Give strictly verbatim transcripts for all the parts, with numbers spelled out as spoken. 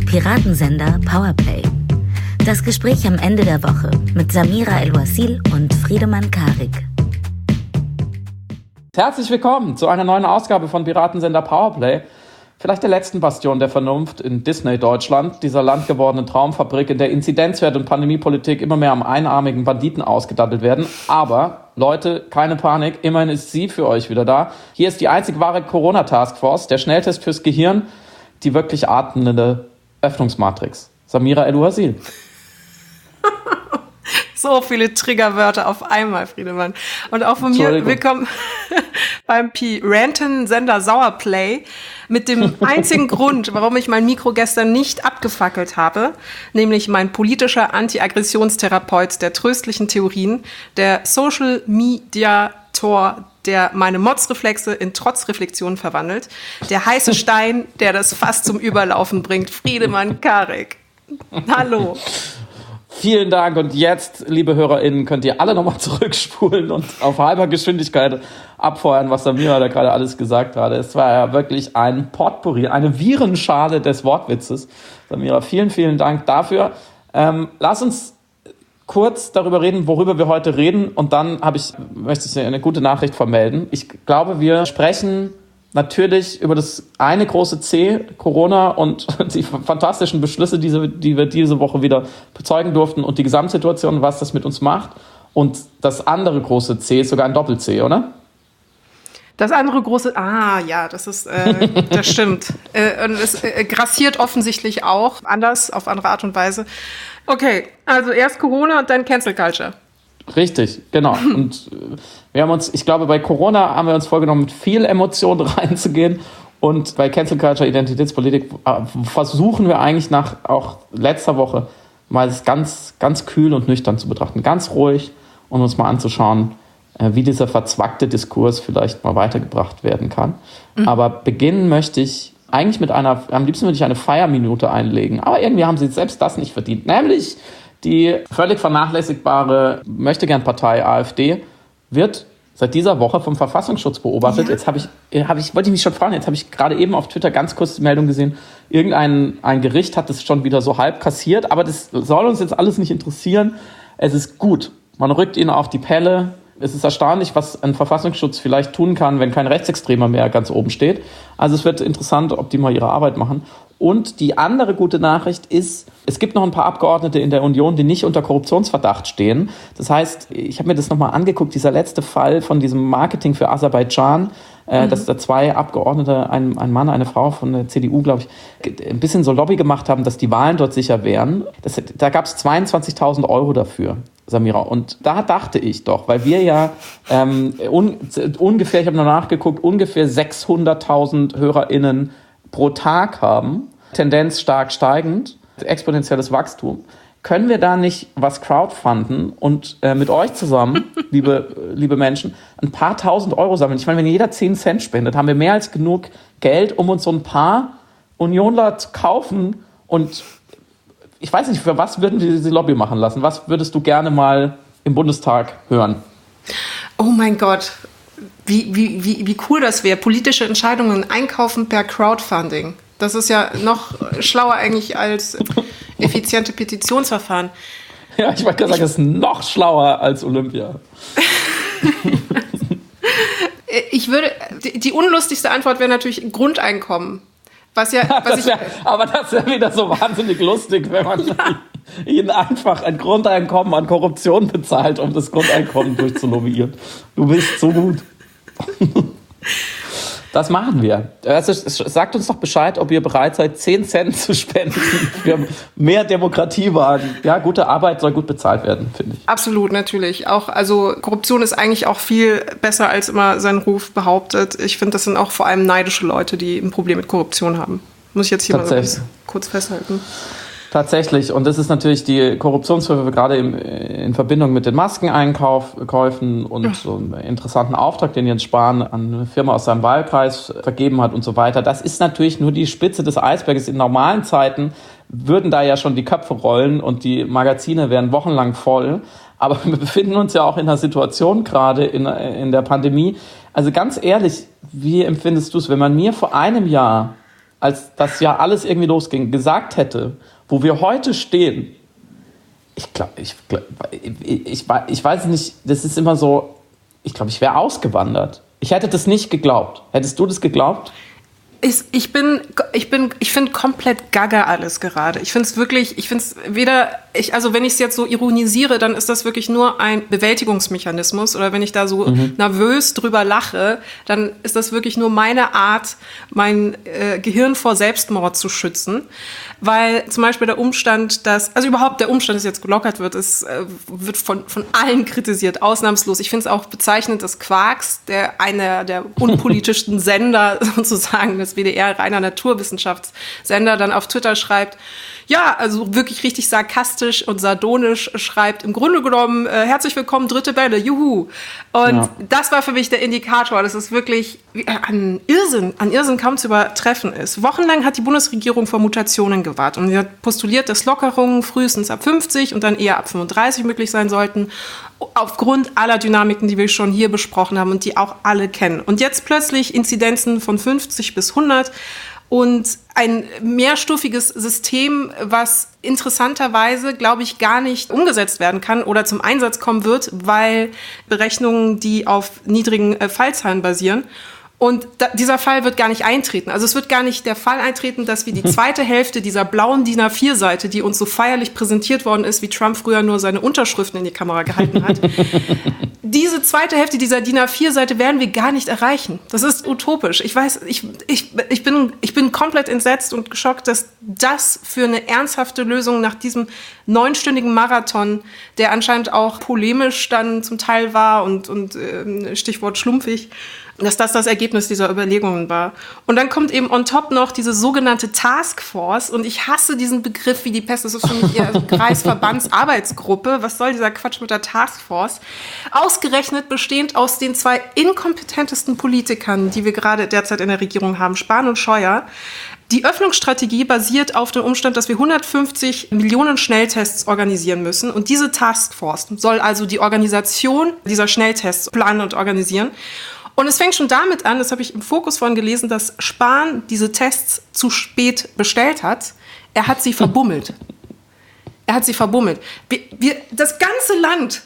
Piratensender Powerplay. Das Gespräch am Ende der Woche mit Samira El-Wasil und Friedemann Karik. Herzlich willkommen zu einer neuen Ausgabe von Piratensender Powerplay. Vielleicht der letzten Bastion der Vernunft in Disney-Deutschland, dieser landgewordenen Traumfabrik, in der Inzidenzwert und Pandemiepolitik immer mehr am einarmigen Banditen ausgedattelt werden. Aber, Leute, keine Panik, immerhin ist sie für euch wieder da. Hier ist die einzig wahre Corona-Taskforce, der Schnelltest fürs Gehirn, die wirklich atmende Öffnungsmatrix. Samira El-Wasil. So viele Triggerwörter auf einmal, Friedemann. Und auch von mir willkommen beim Piratensender Sauerplay mit dem einzigen Grund, warum ich mein Mikro gestern nicht abgefackelt habe, nämlich mein politischer Anti-Aggressionstherapeut der tröstlichen Theorien, der Social Media Tor, der meine Motzreflexe in Trotzreflexionen verwandelt, der heiße Stein, der das Fass zum Überlaufen bringt, Friedemann Karik. Hallo. Vielen Dank und jetzt, liebe HörerInnen, könnt ihr alle nochmal zurückspulen und auf halber Geschwindigkeit abfeuern, was Samira da gerade alles gesagt hat. Es war ja wirklich ein Potpourri, eine Virenschale des Wortwitzes. Samira, vielen, vielen Dank dafür. Ähm, lass uns kurz darüber reden, worüber wir heute reden und dann habe ich, möchte ich eine gute Nachricht vermelden. Ich glaube, wir sprechen natürlich über das eine große C, Corona und die fantastischen Beschlüsse, die, die wir diese Woche wieder bezeugen durften und die Gesamtsituation, was das mit uns macht. Und das andere große C ist sogar ein Doppel-C, oder? Das andere große, ah ja, das ist, äh, das stimmt. Äh, und es äh, grassiert offensichtlich auch, anders, auf andere Art und Weise. Okay, also erst Corona und dann Cancel Culture. Richtig, genau. Und wir haben uns, ich glaube, bei Corona haben wir uns vorgenommen, mit viel Emotion reinzugehen. Und bei Cancel Culture, Identitätspolitik versuchen wir eigentlich nach auch letzter Woche mal es ganz, ganz kühl und nüchtern zu betrachten. Ganz ruhig und uns mal anzuschauen, wie dieser verzwackte Diskurs vielleicht mal weitergebracht werden kann. Mhm. Aber beginnen möchte ich eigentlich mit einer, am liebsten würde ich eine Feierminute einlegen. Aber irgendwie haben sie selbst das nicht verdient. Nämlich die völlig vernachlässigbare Möchtegern-Partei AfD wird seit dieser Woche vom Verfassungsschutz beobachtet. Ja. Jetzt habe ich, hab ich, wollte ich mich schon fragen, jetzt habe ich gerade eben auf Twitter ganz kurz die Meldung gesehen, irgendein ein Gericht hat das schon wieder so halb kassiert, aber das soll uns jetzt alles nicht interessieren. Es ist gut. Man rückt ihnen auf die Pelle. Es ist erstaunlich, was ein Verfassungsschutz vielleicht tun kann, wenn kein Rechtsextremer mehr ganz oben steht. Also es wird interessant, ob die mal ihre Arbeit machen. Und die andere gute Nachricht ist, es gibt noch ein paar Abgeordnete in der Union, die nicht unter Korruptionsverdacht stehen. Das heißt, ich habe mir das nochmal angeguckt, dieser letzte Fall von diesem Marketing für Aserbaidschan, äh, mhm. dass da zwei Abgeordnete, ein, ein Mann, eine Frau von der C D U, glaube ich, ein bisschen so Lobby gemacht haben, dass die Wahlen dort sicher wären. Das, da gab es zweiundzwanzigtausend Euro dafür, Samira. Und da dachte ich doch, weil wir ja ähm, un, ungefähr, ich habe noch nachgeguckt, ungefähr sechshunderttausend HörerInnen pro Tag haben, Tendenz stark steigend, exponentielles Wachstum. Können wir da nicht was crowdfunden und äh, mit euch zusammen, liebe, liebe Menschen, ein paar tausend Euro sammeln? Ich meine, wenn jeder zehn Cent spendet, haben wir mehr als genug Geld, um uns so ein paar Unionler zu kaufen. Und ich weiß nicht, für was würden wir diese Lobby machen lassen? Was würdest du gerne mal im Bundestag hören? Oh mein Gott, wie, wie, wie, wie cool das wäre. Politische Entscheidungen einkaufen per Crowdfunding. Das ist ja noch schlauer eigentlich als effiziente Petitionsverfahren. Ja, ich wollte gerade sagen, das ist noch schlauer als Olympia. Ich würde, die, die unlustigste Antwort wäre natürlich Grundeinkommen. Was ja, was das ich, wär, aber das wäre wieder so wahnsinnig lustig, wenn man ja. ihnen einfach ein Grundeinkommen an Korruption bezahlt, um das Grundeinkommen durchzulobbyieren. Du bist so gut. Das machen wir. Also, sagt uns doch Bescheid, ob ihr bereit seid, zehn Cent zu spenden für mehr Demokratiewagen. Ja, gute Arbeit soll gut bezahlt werden, finde ich. Absolut, natürlich. Auch, also Korruption ist eigentlich auch viel besser, als immer sein Ruf behauptet. Ich finde, das sind auch vor allem neidische Leute, die ein Problem mit Korruption haben. Muss ich jetzt hier mal so kurz festhalten. Tatsächlich. Und das ist natürlich die Korruptionsvorwürfe gerade im, in Verbindung mit den Maskeneinkäufen und ja. so einem interessanten Auftrag, den Jens Spahn an eine Firma aus seinem Wahlkreis vergeben hat und so weiter. Das ist natürlich nur die Spitze des Eisberges. In normalen Zeiten würden da ja schon die Köpfe rollen und die Magazine wären wochenlang voll. Aber wir befinden uns ja auch in einer Situation gerade in, in der Pandemie. Also ganz ehrlich, wie empfindest du es, wenn man mir vor einem Jahr als das ja alles irgendwie losging, gesagt hätte, wo wir heute stehen, ich glaube, ich, ich, ich, ich weiß nicht, das ist immer so, ich glaube, ich wäre ausgewandert. Ich hätte das nicht geglaubt. Hättest du das geglaubt? Ich, ich bin, ich bin, ich finde komplett gaga alles gerade. Ich finde es wirklich, ich finde es weder, ich, also wenn ich es jetzt so ironisiere, dann ist das wirklich nur ein Bewältigungsmechanismus. Oder wenn ich da so mhm. nervös drüber lache, dann ist das wirklich nur meine Art, mein äh, Gehirn vor Selbstmord zu schützen. Weil zum Beispiel der Umstand, dass, also überhaupt der Umstand, dass jetzt gelockert wird, ist, äh, wird von, von allen kritisiert, ausnahmslos. Ich finde es auch bezeichnend, dass Quarks, der einer der unpolitischsten Sender sozusagen des W D R, reiner Naturwissenschaftssender, dann auf Twitter schreibt, ja, also wirklich richtig sarkastisch und sardonisch schreibt, im Grunde genommen, äh, herzlich willkommen, dritte Welle, juhu. Und ja. das war für mich der Indikator, dass es wirklich an Irrsinn, an Irrsinn kaum zu übertreffen ist. Wochenlang hat die Bundesregierung vor Mutationen gewahrt und sie hat postuliert, dass Lockerungen frühestens ab fünfzig und dann eher ab fünfunddreißig möglich sein sollten, aufgrund aller Dynamiken, die wir schon hier besprochen haben und die auch alle kennen. Und jetzt plötzlich Inzidenzen von fünfzig bis hundert und ein mehrstufiges System, was interessanterweise, glaube ich, gar nicht umgesetzt werden kann oder zum Einsatz kommen wird, weil Berechnungen, die auf niedrigen Fallzahlen basieren. Und da, dieser Fall wird gar nicht eintreten. Also es wird gar nicht der Fall eintreten, dass wir die zweite Hälfte dieser blauen D I N A vier Seite, die uns so feierlich präsentiert worden ist, wie Trump früher nur seine Unterschriften in die Kamera gehalten hat, diese zweite Hälfte dieser D I N A vier Seite werden wir gar nicht erreichen. Das ist utopisch. Ich weiß, ich, ich, ich, bin, ich bin komplett entsetzt und geschockt, dass das für eine ernsthafte Lösung nach diesem neunstündigen Marathon, der anscheinend auch polemisch dann zum Teil war und, und äh, Stichwort schlumpfig, dass das das Ergebnis dieser Überlegungen war. Und dann kommt eben on top noch diese sogenannte Taskforce. Und ich hasse diesen Begriff wie die Pest. Das ist für mich eher Kreisverbandsarbeitsgruppe. Was soll dieser Quatsch mit der Taskforce? Ausgerechnet bestehend aus den zwei inkompetentesten Politikern, die wir gerade derzeit in der Regierung haben, Spahn und Scheuer. Die Öffnungsstrategie basiert auf dem Umstand, dass wir hundertfünfzig Millionen Schnelltests organisieren müssen. Und diese Taskforce soll also die Organisation dieser Schnelltests planen und organisieren. Und es fängt schon damit an, das habe ich im Fokus vorhin gelesen, dass Spahn diese Tests zu spät bestellt hat. Er hat sie verbummelt. Er hat sie verbummelt. Wir, wir, das ganze Land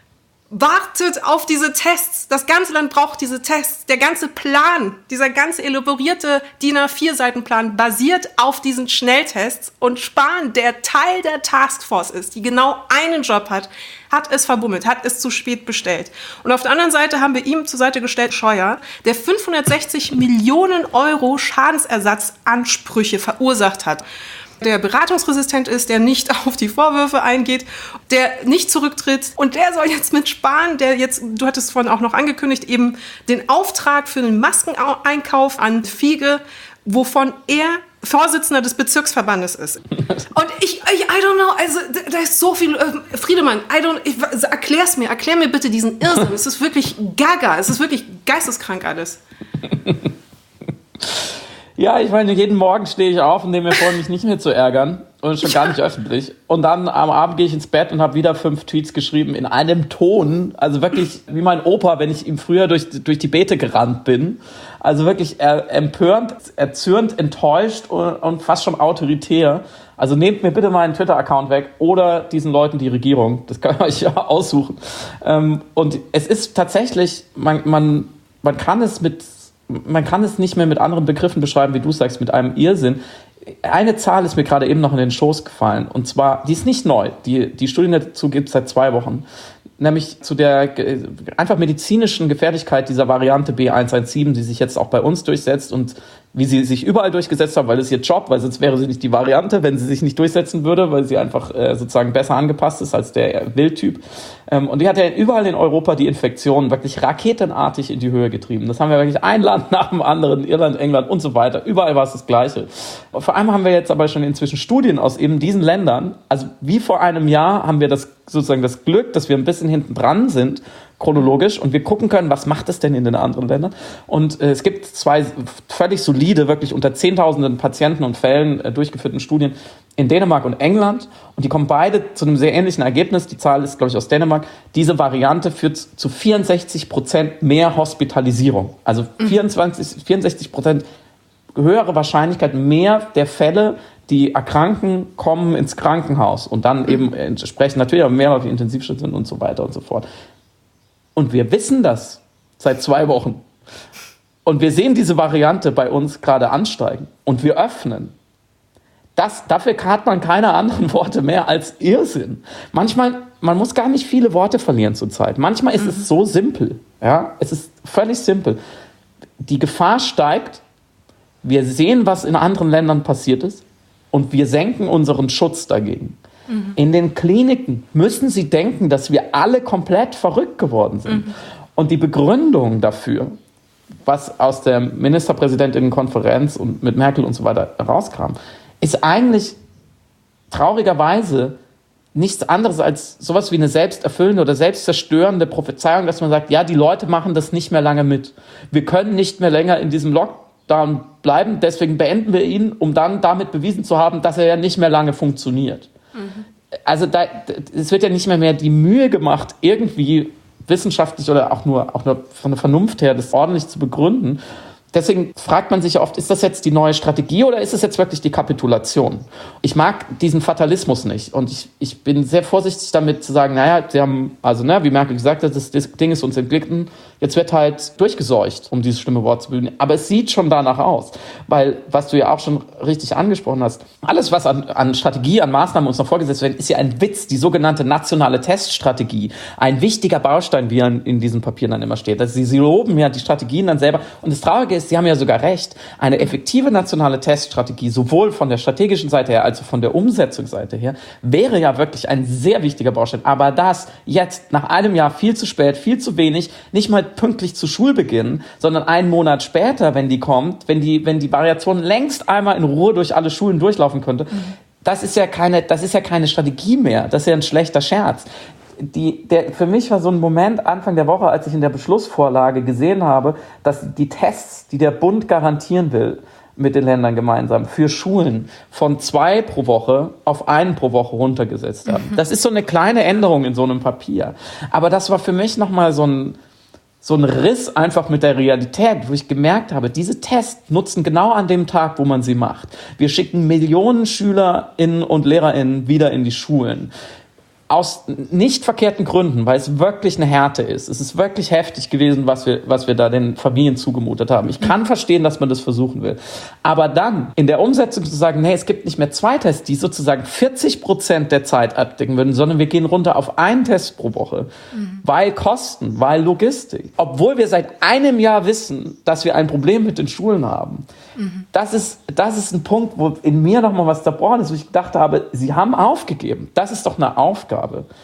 wartet auf diese Tests. Das ganze Land braucht diese Tests. Der ganze Plan, dieser ganze elaborierte D I N A vier Seiten Plan basiert auf diesen Schnelltests. Und Spahn, der Teil der Taskforce ist, die genau einen Job hat, hat es verbummelt, hat es zu spät bestellt. Und auf der anderen Seite haben wir ihm zur Seite gestellt Scheuer, der fünfhundertsechzig Millionen Euro Schadensersatzansprüche verursacht hat. Der beratungsresistent ist, der nicht auf die Vorwürfe eingeht, der nicht zurücktritt. Und der soll jetzt mit Spahn, der jetzt, du hattest es vorhin auch noch angekündigt, eben den Auftrag für den Maskeneinkauf an Fiege, wovon er Vorsitzender des Bezirksverbandes ist. Und ich, ich, I don't know, also da ist so viel, äh, Friedemann, I don't, ich, erklär's mir, erklär mir bitte diesen Irrsinn. Es ist wirklich gaga, es ist wirklich geisteskrank alles. Ja, ich meine, jeden Morgen stehe ich auf und nehme mir vor, mich nicht mehr zu ärgern und schon gar nicht öffentlich. Und dann am Abend gehe ich ins Bett und habe wieder fünf Tweets geschrieben in einem Ton, also wirklich wie mein Opa, wenn ich ihm früher durch, durch die Beete gerannt bin. Also wirklich er, empörend, erzürnt, enttäuscht und, und fast schon autoritär. Also nehmt mir bitte meinen Twitter-Account weg oder diesen Leuten die Regierung. Das kann ich euch ja aussuchen. Und es ist tatsächlich, man, man, man kann es mit Man kann es nicht mehr mit anderen Begriffen beschreiben, wie du sagst, mit einem Irrsinn. Eine Zahl ist mir gerade eben noch in den Schoß gefallen. Und zwar, die ist nicht neu. Die, die Studien dazu gibt es seit zwei Wochen. Nämlich zu der einfach medizinischen Gefährlichkeit dieser Variante B eins eins sieben, die sich jetzt auch bei uns durchsetzt und wie sie sich überall durchgesetzt haben, weil das ist ihr Job, weil sonst wäre sie nicht die Variante, wenn sie sich nicht durchsetzen würde, weil sie einfach äh, sozusagen besser angepasst ist als der Wildtyp. Ähm, und die hat ja überall in Europa die Infektionen wirklich raketenartig in die Höhe getrieben. Das haben wir wirklich ein Land nach dem anderen, Irland, England und so weiter. Überall war es das Gleiche. Und vor allem haben wir jetzt aber schon inzwischen Studien aus eben diesen Ländern. Also wie vor einem Jahr haben wir das sozusagen das Glück, dass wir ein bisschen hinten dran sind, chronologisch, und wir gucken können, was macht es denn in den anderen Ländern. Und äh, es gibt zwei völlig solide, wirklich unter zehntausenden Patienten und Fällen äh, durchgeführten Studien in Dänemark und England. Und die kommen beide zu einem sehr ähnlichen Ergebnis. Die Zahl ist, glaube ich, aus Dänemark. Diese Variante führt zu vierundsechzig Prozent mehr Hospitalisierung. Also vierundzwanzig, vierundsechzig Prozent höhere Wahrscheinlichkeit, mehr der Fälle, die erkranken, kommen ins Krankenhaus und dann eben entsprechend natürlich auch mehr auf die Intensivstation und so weiter und so fort. Und wir wissen das seit zwei Wochen. Und wir sehen diese Variante bei uns gerade ansteigen. Und wir öffnen. Das, dafür hat man keine anderen Worte mehr als Irrsinn. Manchmal, man muss gar nicht viele Worte verlieren zurzeit. Manchmal ist mhm. es so simpel. Ja? Es ist völlig simpel. Die Gefahr steigt. Wir sehen, was in anderen Ländern passiert ist. Und wir senken unseren Schutz dagegen. Mhm. In den Kliniken müssen sie denken, dass wir alle komplett verrückt geworden sind. Mhm. Und die Begründung dafür, was aus der Ministerpräsidentinnenkonferenz und mit Merkel und so weiter rauskam, ist eigentlich traurigerweise nichts anderes als sowas wie eine selbsterfüllende oder selbstzerstörende Prophezeiung, dass man sagt, ja, die Leute machen das nicht mehr lange mit. Wir können nicht mehr länger in diesem Lockdown bleiben, deswegen beenden wir ihn, um dann damit bewiesen zu haben, dass er ja nicht mehr lange funktioniert. Mhm. Also da, es wird ja nicht mehr mehr die Mühe gemacht, irgendwie wissenschaftlich oder auch nur, auch nur von der Vernunft her das ordentlich zu begründen. Deswegen fragt man sich oft, ist das jetzt die neue Strategie oder ist es jetzt wirklich die Kapitulation? Ich mag diesen Fatalismus nicht und ich, ich bin sehr vorsichtig damit zu sagen, naja, sie haben, also ne, wie Merkel gesagt hat, das, das Ding ist uns entglitten, jetzt wird halt durchgeseucht, um dieses schlimme Wort zu benutzen. Aber es sieht schon danach aus, weil, was du ja auch schon richtig angesprochen hast, alles, was an, an Strategie, an Maßnahmen uns noch vorgesetzt wird, ist ja ein Witz, die sogenannte nationale Teststrategie, ein wichtiger Baustein, wie er in diesen Papieren dann immer steht. Also sie, sie loben ja die Strategien dann selber und das Traurige ist, Sie haben ja sogar recht, eine effektive nationale Teststrategie, sowohl von der strategischen Seite her als auch von der Umsetzungsseite her, wäre ja wirklich ein sehr wichtiger Baustein. Aber das jetzt nach einem Jahr viel zu spät, viel zu wenig, nicht mal pünktlich zu Schulbeginn, sondern einen Monat später, wenn die kommt, wenn die, wenn die Variation längst einmal in Ruhe durch alle Schulen durchlaufen könnte, mhm. das ist ja keine, das ist ja keine Strategie mehr. Das ist ja ein schlechter Scherz. Die, der, für mich war so ein Moment Anfang der Woche, als ich in der Beschlussvorlage gesehen habe, dass die Tests, die der Bund garantieren will, mit den Ländern gemeinsam, für Schulen von zwei pro Woche auf einen pro Woche runtergesetzt haben. Mhm. Das ist so eine kleine Änderung in so einem Papier. Aber das war für mich nochmal so ein, so ein Riss einfach mit der Realität, wo ich gemerkt habe, diese Tests nutzen genau an dem Tag, wo man sie macht. Wir schicken Millionen SchülerInnen und LehrerInnen wieder in die Schulen. Aus nicht verkehrten Gründen, weil es wirklich eine Härte ist. Es ist wirklich heftig gewesen, was wir, was wir da den Familien zugemutet haben. Ich kann verstehen, dass man das versuchen will. Aber dann in der Umsetzung zu sagen, nee, es gibt nicht mehr zwei Tests, die sozusagen vierzig Prozent der Zeit abdecken würden, sondern wir gehen runter auf einen Test pro Woche. Mhm. Weil Kosten, weil Logistik. Obwohl wir seit einem Jahr wissen, dass wir ein Problem mit den Schulen haben. Mhm. Das ist, das ist ein Punkt, wo in mir nochmal was zerbrochen ist, wo ich gedacht habe, sie haben aufgegeben. Das ist doch eine Aufgabe.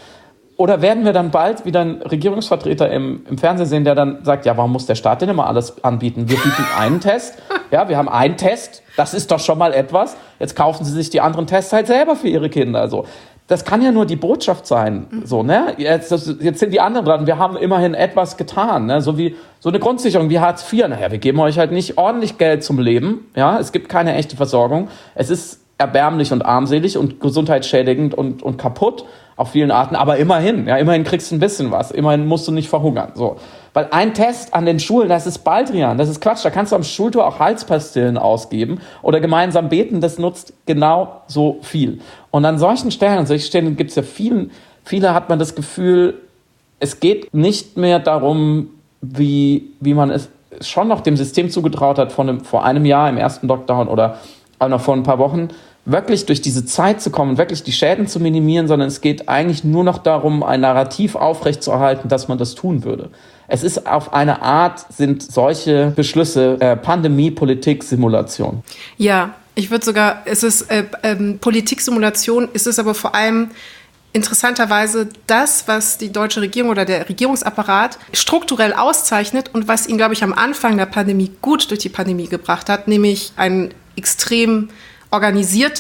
Oder werden wir dann bald wieder einen Regierungsvertreter im, im Fernsehen sehen, der dann sagt, ja, warum muss der Staat denn immer alles anbieten? Wir bieten einen Test, ja, wir haben einen Test, das ist doch schon mal etwas. Jetzt kaufen sie sich die anderen Tests halt selber für ihre Kinder. Also, das kann ja nur die Botschaft sein. So, ne? Jetzt, jetzt sind die anderen dran. Wir haben immerhin etwas getan. Ne? So wie so eine Grundsicherung wie Hartz vier. Naja, wir geben euch halt nicht ordentlich Geld zum Leben. Ja, es gibt keine echte Versorgung. Es ist erbärmlich und armselig und gesundheitsschädigend und, und kaputt auf vielen Arten. Aber immerhin, ja, immerhin kriegst du ein bisschen was. Immerhin musst du nicht verhungern. So. Weil ein Test an den Schulen, das ist Baldrian, das ist Quatsch. Da kannst du am Schultor auch Halspastillen ausgeben oder gemeinsam beten. Das nutzt genau so viel. Und an solchen Stellen, an solchen Stellen gibt es ja vielen, viele hat man das Gefühl, es geht nicht mehr darum, wie, wie man es schon noch dem System zugetraut hat von einem, vor einem Jahr im ersten Lockdown oder auch noch vor ein paar Wochen, wirklich durch diese Zeit zu kommen, wirklich die Schäden zu minimieren, sondern es geht eigentlich nur noch darum, ein Narrativ aufrechtzuerhalten, dass man das tun würde. Es ist auf eine Art, sind solche Beschlüsse äh, Pandemie-Politik-Simulation. Ja, ich würde sogar, es ist äh, ähm, Politik-Simulation, es ist aber vor allem interessanterweise das, was die deutsche Regierung oder der Regierungsapparat strukturell auszeichnet und was ihn, glaube ich, am Anfang der Pandemie gut durch die Pandemie gebracht hat, nämlich ein extrem organisiertes,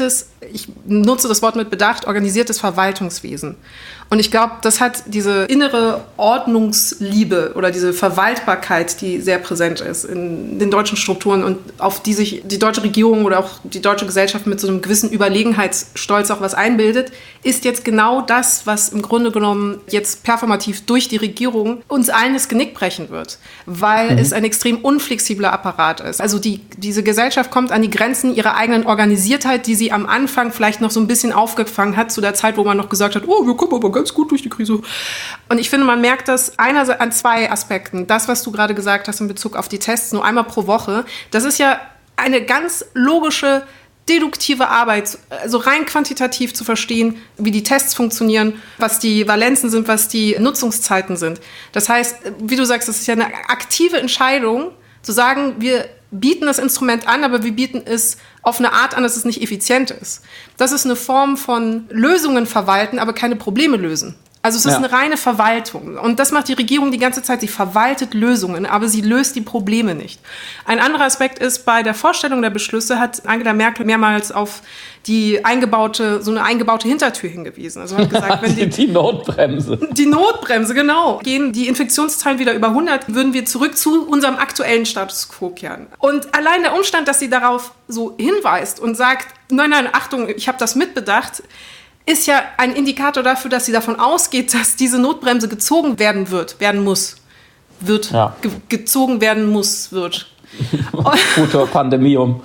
ich nutze das Wort mit Bedacht, organisiertes Verwaltungswesen. Und ich glaube, das hat diese innere Ordnungsliebe oder diese Verwaltbarkeit, die sehr präsent ist in den deutschen Strukturen und auf die sich die deutsche Regierung oder auch die deutsche Gesellschaft mit so einem gewissen Überlegenheitsstolz auch was einbildet, ist jetzt genau das, was im Grunde genommen jetzt performativ durch die Regierung uns allen das Genick brechen wird, weil mhm. es ein extrem unflexibler Apparat ist. Also die, diese Gesellschaft kommt an die Grenzen ihrer eigenen Organisiertheit, die sie am Anfang vielleicht noch so ein bisschen aufgefangen hat, zu der Zeit, wo man noch gesagt hat, oh, wir kommen aber ganz gut durch die Krise. Und ich finde, man merkt das einerseits an zwei Aspekten. Das, was du gerade gesagt hast in Bezug auf die Tests, nur einmal pro Woche, das ist ja eine ganz logische, deduktive Arbeit, also rein quantitativ zu verstehen, wie die Tests funktionieren, was die Valenzen sind, was die Nutzungszeiten sind. Das heißt, wie du sagst, das ist ja eine aktive Entscheidung, zu sagen, wir bieten das Instrument an, aber wir bieten es auf eine Art an, dass es nicht effizient ist. Das ist eine Form von Lösungen verwalten, aber keine Probleme lösen. Also es ist ja. eine reine Verwaltung. Und das macht die Regierung die ganze Zeit. Sie verwaltet Lösungen, aber sie löst die Probleme nicht. Ein anderer Aspekt ist, bei der Vorstellung der Beschlüsse hat Angela Merkel mehrmals auf die eingebaute, so eine eingebaute Hintertür hingewiesen. Also hat gesagt, wenn die, die Notbremse. Die Notbremse, genau. Gehen die Infektionszahlen wieder über hundert, würden wir zurück zu unserem aktuellen Status quo kehren. Und allein der Umstand, dass sie darauf so hinweist und sagt, nein, nein, Achtung, ich habe das mitbedacht, ist ja ein Indikator dafür, dass sie davon ausgeht, dass diese Notbremse gezogen werden wird, werden muss. Wird, ja. ge- gezogen werden muss, wird. Guter Pandemium.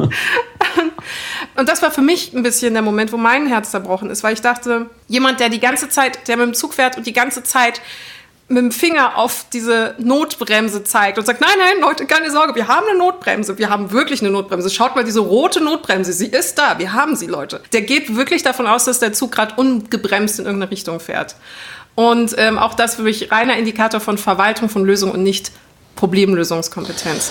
Und das war für mich ein bisschen der Moment, wo mein Herz zerbrochen ist, weil ich dachte, jemand, der die ganze Zeit, der mit dem Zug fährt und die ganze Zeit mit dem Finger auf diese Notbremse zeigt und sagt, nein, nein, Leute, keine Sorge, wir haben eine Notbremse, wir haben wirklich eine Notbremse. Schaut mal, diese rote Notbremse, sie ist da, wir haben sie, Leute. Der geht wirklich davon aus, dass der Zug gerade ungebremst in irgendeine Richtung fährt. Und ähm, auch das für mich reiner Indikator von Verwaltung von Lösung und nicht Problemlösungskompetenz.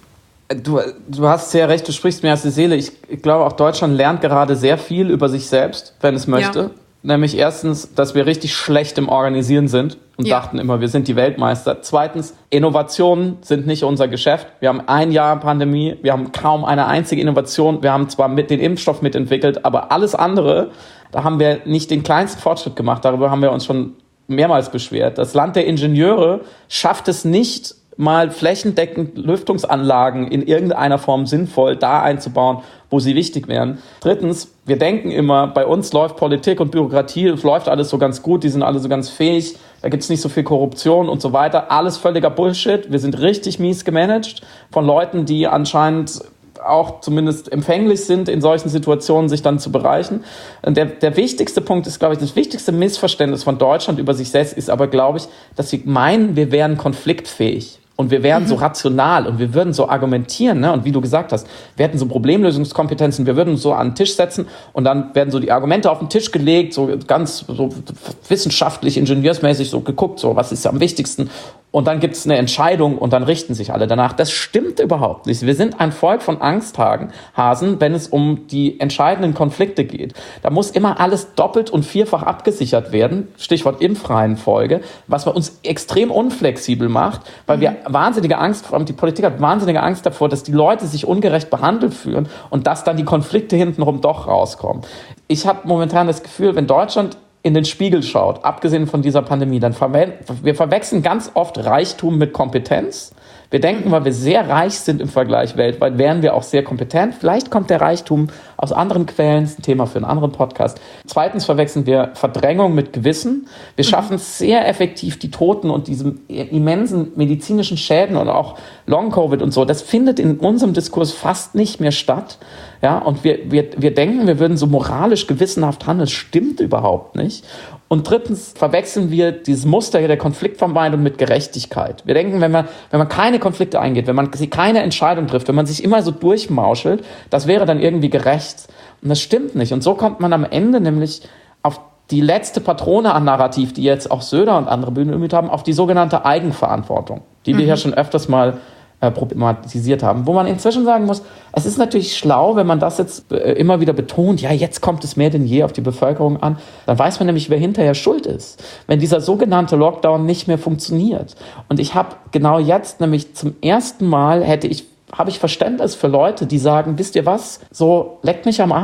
Du, du hast sehr recht, du sprichst mir aus der Seele. Ich, ich glaube, auch Deutschland lernt gerade sehr viel über sich selbst, wenn es möchte. Ja. Nämlich erstens, dass wir richtig schlecht im Organisieren sind und ja. dachten immer, wir sind die Weltmeister. Zweitens, Innovationen sind nicht unser Geschäft. Wir haben ein Jahr Pandemie, wir haben kaum eine einzige Innovation. Wir haben zwar mit den Impfstoff mitentwickelt, aber alles andere, da haben wir nicht den kleinsten Fortschritt gemacht. Darüber haben wir uns schon mehrmals beschwert. Das Land der Ingenieure schafft es nicht, mal flächendeckend Lüftungsanlagen in irgendeiner Form sinnvoll da einzubauen, wo sie wichtig wären. Drittens, wir denken immer, bei uns läuft Politik und Bürokratie, es läuft alles so ganz gut, die sind alle so ganz fähig, da gibt es nicht so viel Korruption und so weiter. Alles völliger Bullshit. Wir sind richtig mies gemanagt von Leuten, die anscheinend auch zumindest empfänglich sind, in solchen Situationen sich dann zu bereichen. Und der, der wichtigste Punkt ist, glaube ich, das wichtigste Missverständnis von Deutschland über sich selbst ist aber, glaube ich, dass sie meinen, wir wären konfliktfähig. Und wir wären mhm. so rational und wir würden so argumentieren, ne? Und wie du gesagt hast, wir hätten so Problemlösungskompetenzen, wir würden uns so an den Tisch setzen und dann werden so die Argumente auf den Tisch gelegt, so ganz so wissenschaftlich, ingenieursmäßig so geguckt, so was ist am wichtigsten. Und dann gibt es eine Entscheidung und dann richten sich alle danach. Das stimmt überhaupt nicht. Wir sind ein Volk von Angsthasen, wenn es um die entscheidenden Konflikte geht. Da muss immer alles doppelt und vierfach abgesichert werden. Stichwort Impfreihenfolge, was uns extrem unflexibel macht, weil wir wahnsinnige Angst, vor allem die Politik hat wahnsinnige Angst davor, dass die Leute sich ungerecht behandelt fühlen und dass dann die Konflikte hintenrum doch rauskommen. Ich habe momentan das Gefühl, wenn Deutschland in den Spiegel schaut, abgesehen von dieser Pandemie, dann verwe- wir verwechseln ganz oft Reichtum mit Kompetenz. Wir denken, weil wir sehr reich sind im Vergleich weltweit, wären wir auch sehr kompetent. Vielleicht kommt der Reichtum aus anderen Quellen, das ist ein Thema für einen anderen Podcast. Zweitens verwechseln wir Verdrängung mit Gewissen. Wir schaffen es sehr effektiv, die Toten und diese immensen medizinischen Schäden und auch Long-Covid und so, das findet in unserem Diskurs fast nicht mehr statt. Ja, und wir, wir, wir denken, wir würden so moralisch gewissenhaft handeln. Das stimmt überhaupt nicht. Und drittens verwechseln wir dieses Muster hier der Konfliktvermeidung mit Gerechtigkeit. Wir denken, wenn man, wenn man keine Konflikte eingeht, wenn man keine Entscheidung trifft, wenn man sich immer so durchmauschelt, das wäre dann irgendwie gerecht. Und das stimmt nicht. Und so kommt man am Ende nämlich auf die letzte Patrone an Narrativ, die jetzt auch Söder und andere bemüht haben, auf die sogenannte Eigenverantwortung, die wir mhm. ja schon öfters mal problematisiert haben, wo man inzwischen sagen muss, es ist natürlich schlau, wenn man das jetzt äh, immer wieder betont, ja, jetzt kommt es mehr denn je auf die Bevölkerung an, dann weiß man nämlich, wer hinterher schuld ist, wenn dieser sogenannte Lockdown nicht mehr funktioniert. Und ich habe genau jetzt nämlich zum ersten Mal hätte ich habe ich Verständnis für Leute, die sagen, wisst ihr was, so leckt mich am Arsch.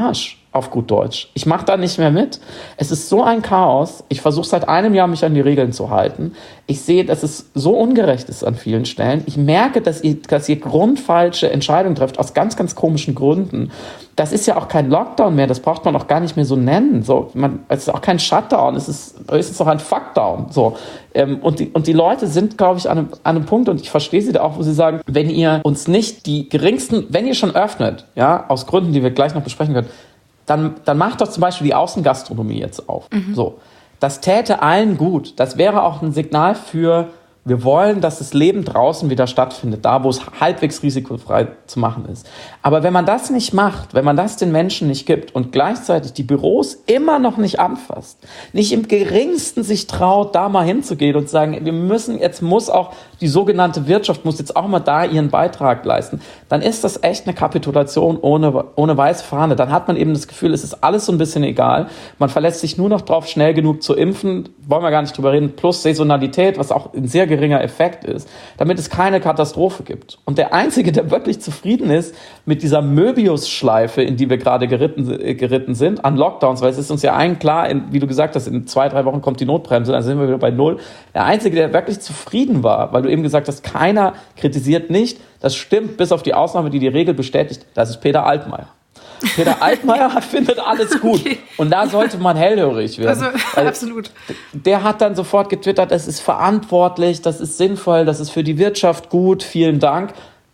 auf gut Deutsch. Ich mache da nicht mehr mit. Es ist so ein Chaos. Ich versuche seit einem Jahr, mich an die Regeln zu halten. Ich sehe, dass es so ungerecht ist an vielen Stellen. Ich merke, dass ihr, dass ihr grundfalsche Entscheidungen trefft, aus ganz, ganz komischen Gründen. Das ist ja auch kein Lockdown mehr, das braucht man auch gar nicht mehr so nennen. So, man, es ist auch kein Shutdown, es ist, es ist auch ein Fuckdown. So. Ähm, und, die, und die Leute sind, glaube ich, an einem, an einem Punkt, und ich verstehe sie da auch, wo sie sagen, wenn ihr uns nicht die geringsten, wenn ihr schon öffnet, ja, aus Gründen, die wir gleich noch besprechen können, dann, dann macht doch zum Beispiel die Außengastronomie jetzt auf. Mhm. So. Das täte allen gut. Das wäre auch ein Signal für, wir wollen, dass das Leben draußen wieder stattfindet, da wo es halbwegs risikofrei zu machen ist. Aber wenn man das nicht macht, wenn man das den Menschen nicht gibt und gleichzeitig die Büros immer noch nicht anfasst, nicht im geringsten sich traut, da mal hinzugehen und zu sagen, wir müssen, jetzt muss auch die sogenannte Wirtschaft, muss jetzt auch mal da ihren Beitrag leisten, dann ist das echt eine Kapitulation ohne, ohne weiße Fahne. Dann hat man eben das Gefühl, es ist alles so ein bisschen egal. Man verlässt sich nur noch drauf, schnell genug zu impfen, wollen wir gar nicht drüber reden, plus Saisonalität, was auch ein sehr geringer Effekt ist, damit es keine Katastrophe gibt. Und der Einzige, der wirklich zufrieden ist mit dieser Möbius-Schleife, in die wir gerade geritten, äh, geritten sind, an Lockdowns, weil es ist uns ja allen klar, in, wie du gesagt hast, in zwei, drei Wochen kommt die Notbremse, dann sind wir wieder bei Null. Der Einzige, der wirklich zufrieden war, weil du eben gesagt hast, keiner kritisiert nicht, das stimmt, bis auf die Ausnahme, die die Regel bestätigt, das ist Peter Altmaier. Peter Altmaier findet alles gut. Okay. Und da sollte man hellhörig werden. Also, absolut. Der hat dann sofort getwittert, das ist verantwortlich, das ist sinnvoll, das ist für die Wirtschaft gut, vielen Dank.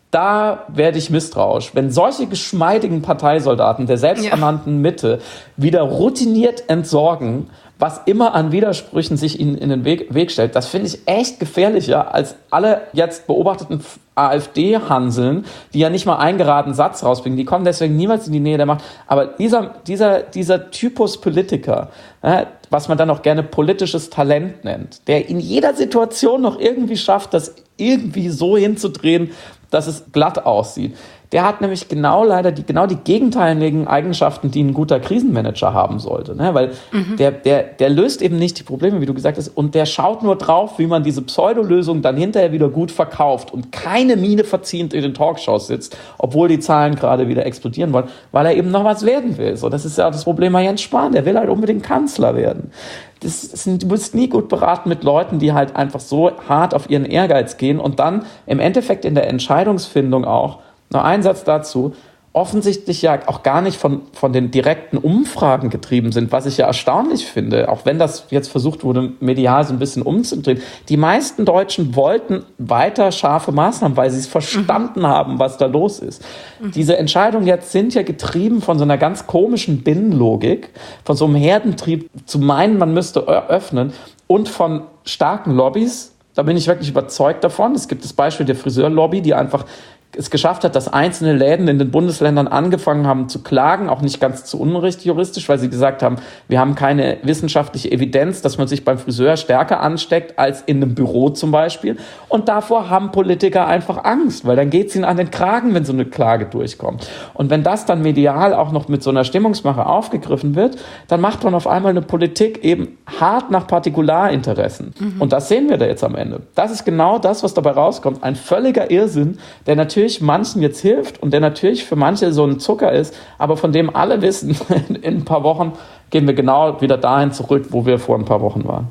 Da werde ich misstrauisch. Wenn solche geschmeidigen Parteisoldaten der selbsternannten Mitte wieder routiniert entsorgen, was immer an Widersprüchen sich ihnen in den Weg, Weg stellt, das finde ich echt gefährlicher als alle jetzt beobachteten AfD-Hanseln, die ja nicht mal einen geraden Satz rausbringen. Die kommen deswegen niemals in die Nähe der Macht. Aber dieser, dieser, dieser Typus Politiker, äh, was man dann auch gerne politisches Talent nennt, der in jeder Situation noch irgendwie schafft, das irgendwie so hinzudrehen, dass es glatt aussieht. Der hat nämlich genau leider die, genau die gegenteiligen Eigenschaften, die ein guter Krisenmanager haben sollte. Ne? Weil mhm. der, der, der löst eben nicht die Probleme, wie du gesagt hast, und der schaut nur drauf, wie man diese Pseudolösung dann hinterher wieder gut verkauft und keine Miene verziehend in den Talkshows sitzt, obwohl die Zahlen gerade wieder explodieren wollen, weil er eben noch was werden will. So, das ist ja das Problem bei Jens Spahn, der will halt unbedingt Kanzler werden. Das ist, du bist nie gut beraten mit Leuten, die halt einfach so hart auf ihren Ehrgeiz gehen und dann im Endeffekt in der Entscheidungsfindung auch, noch ein Satz dazu, offensichtlich ja auch gar nicht von, von den direkten Umfragen getrieben sind, was ich ja erstaunlich finde, auch wenn das jetzt versucht wurde, medial so ein bisschen umzudrehen. Die meisten Deutschen wollten weiter scharfe Maßnahmen, weil sie es verstanden mhm. haben, was da los ist. Mhm. Diese Entscheidungen jetzt sind ja getrieben von so einer ganz komischen Binnenlogik, von so einem Herdentrieb zu meinen, man müsste öffnen und von starken Lobbys. Da bin ich wirklich überzeugt davon. Es gibt das Beispiel der Friseurlobby, die einfach es geschafft hat, dass einzelne Läden in den Bundesländern angefangen haben zu klagen, auch nicht ganz zu unrecht juristisch, weil sie gesagt haben, wir haben keine wissenschaftliche Evidenz, dass man sich beim Friseur stärker ansteckt als in einem Büro zum Beispiel. Und davor haben Politiker einfach Angst, weil dann geht es ihnen an den Kragen, wenn so eine Klage durchkommt. Und wenn das dann medial auch noch mit so einer Stimmungsmache aufgegriffen wird, dann macht man auf einmal eine Politik eben hart nach Partikularinteressen. Mhm. Und das sehen wir da jetzt am Ende. Das ist genau das, was dabei rauskommt. Ein völliger Irrsinn, der natürlich manchen jetzt hilft und der natürlich für manche so ein Zucker ist, aber von dem alle wissen, in ein paar Wochen gehen wir genau wieder dahin zurück, wo wir vor ein paar Wochen waren.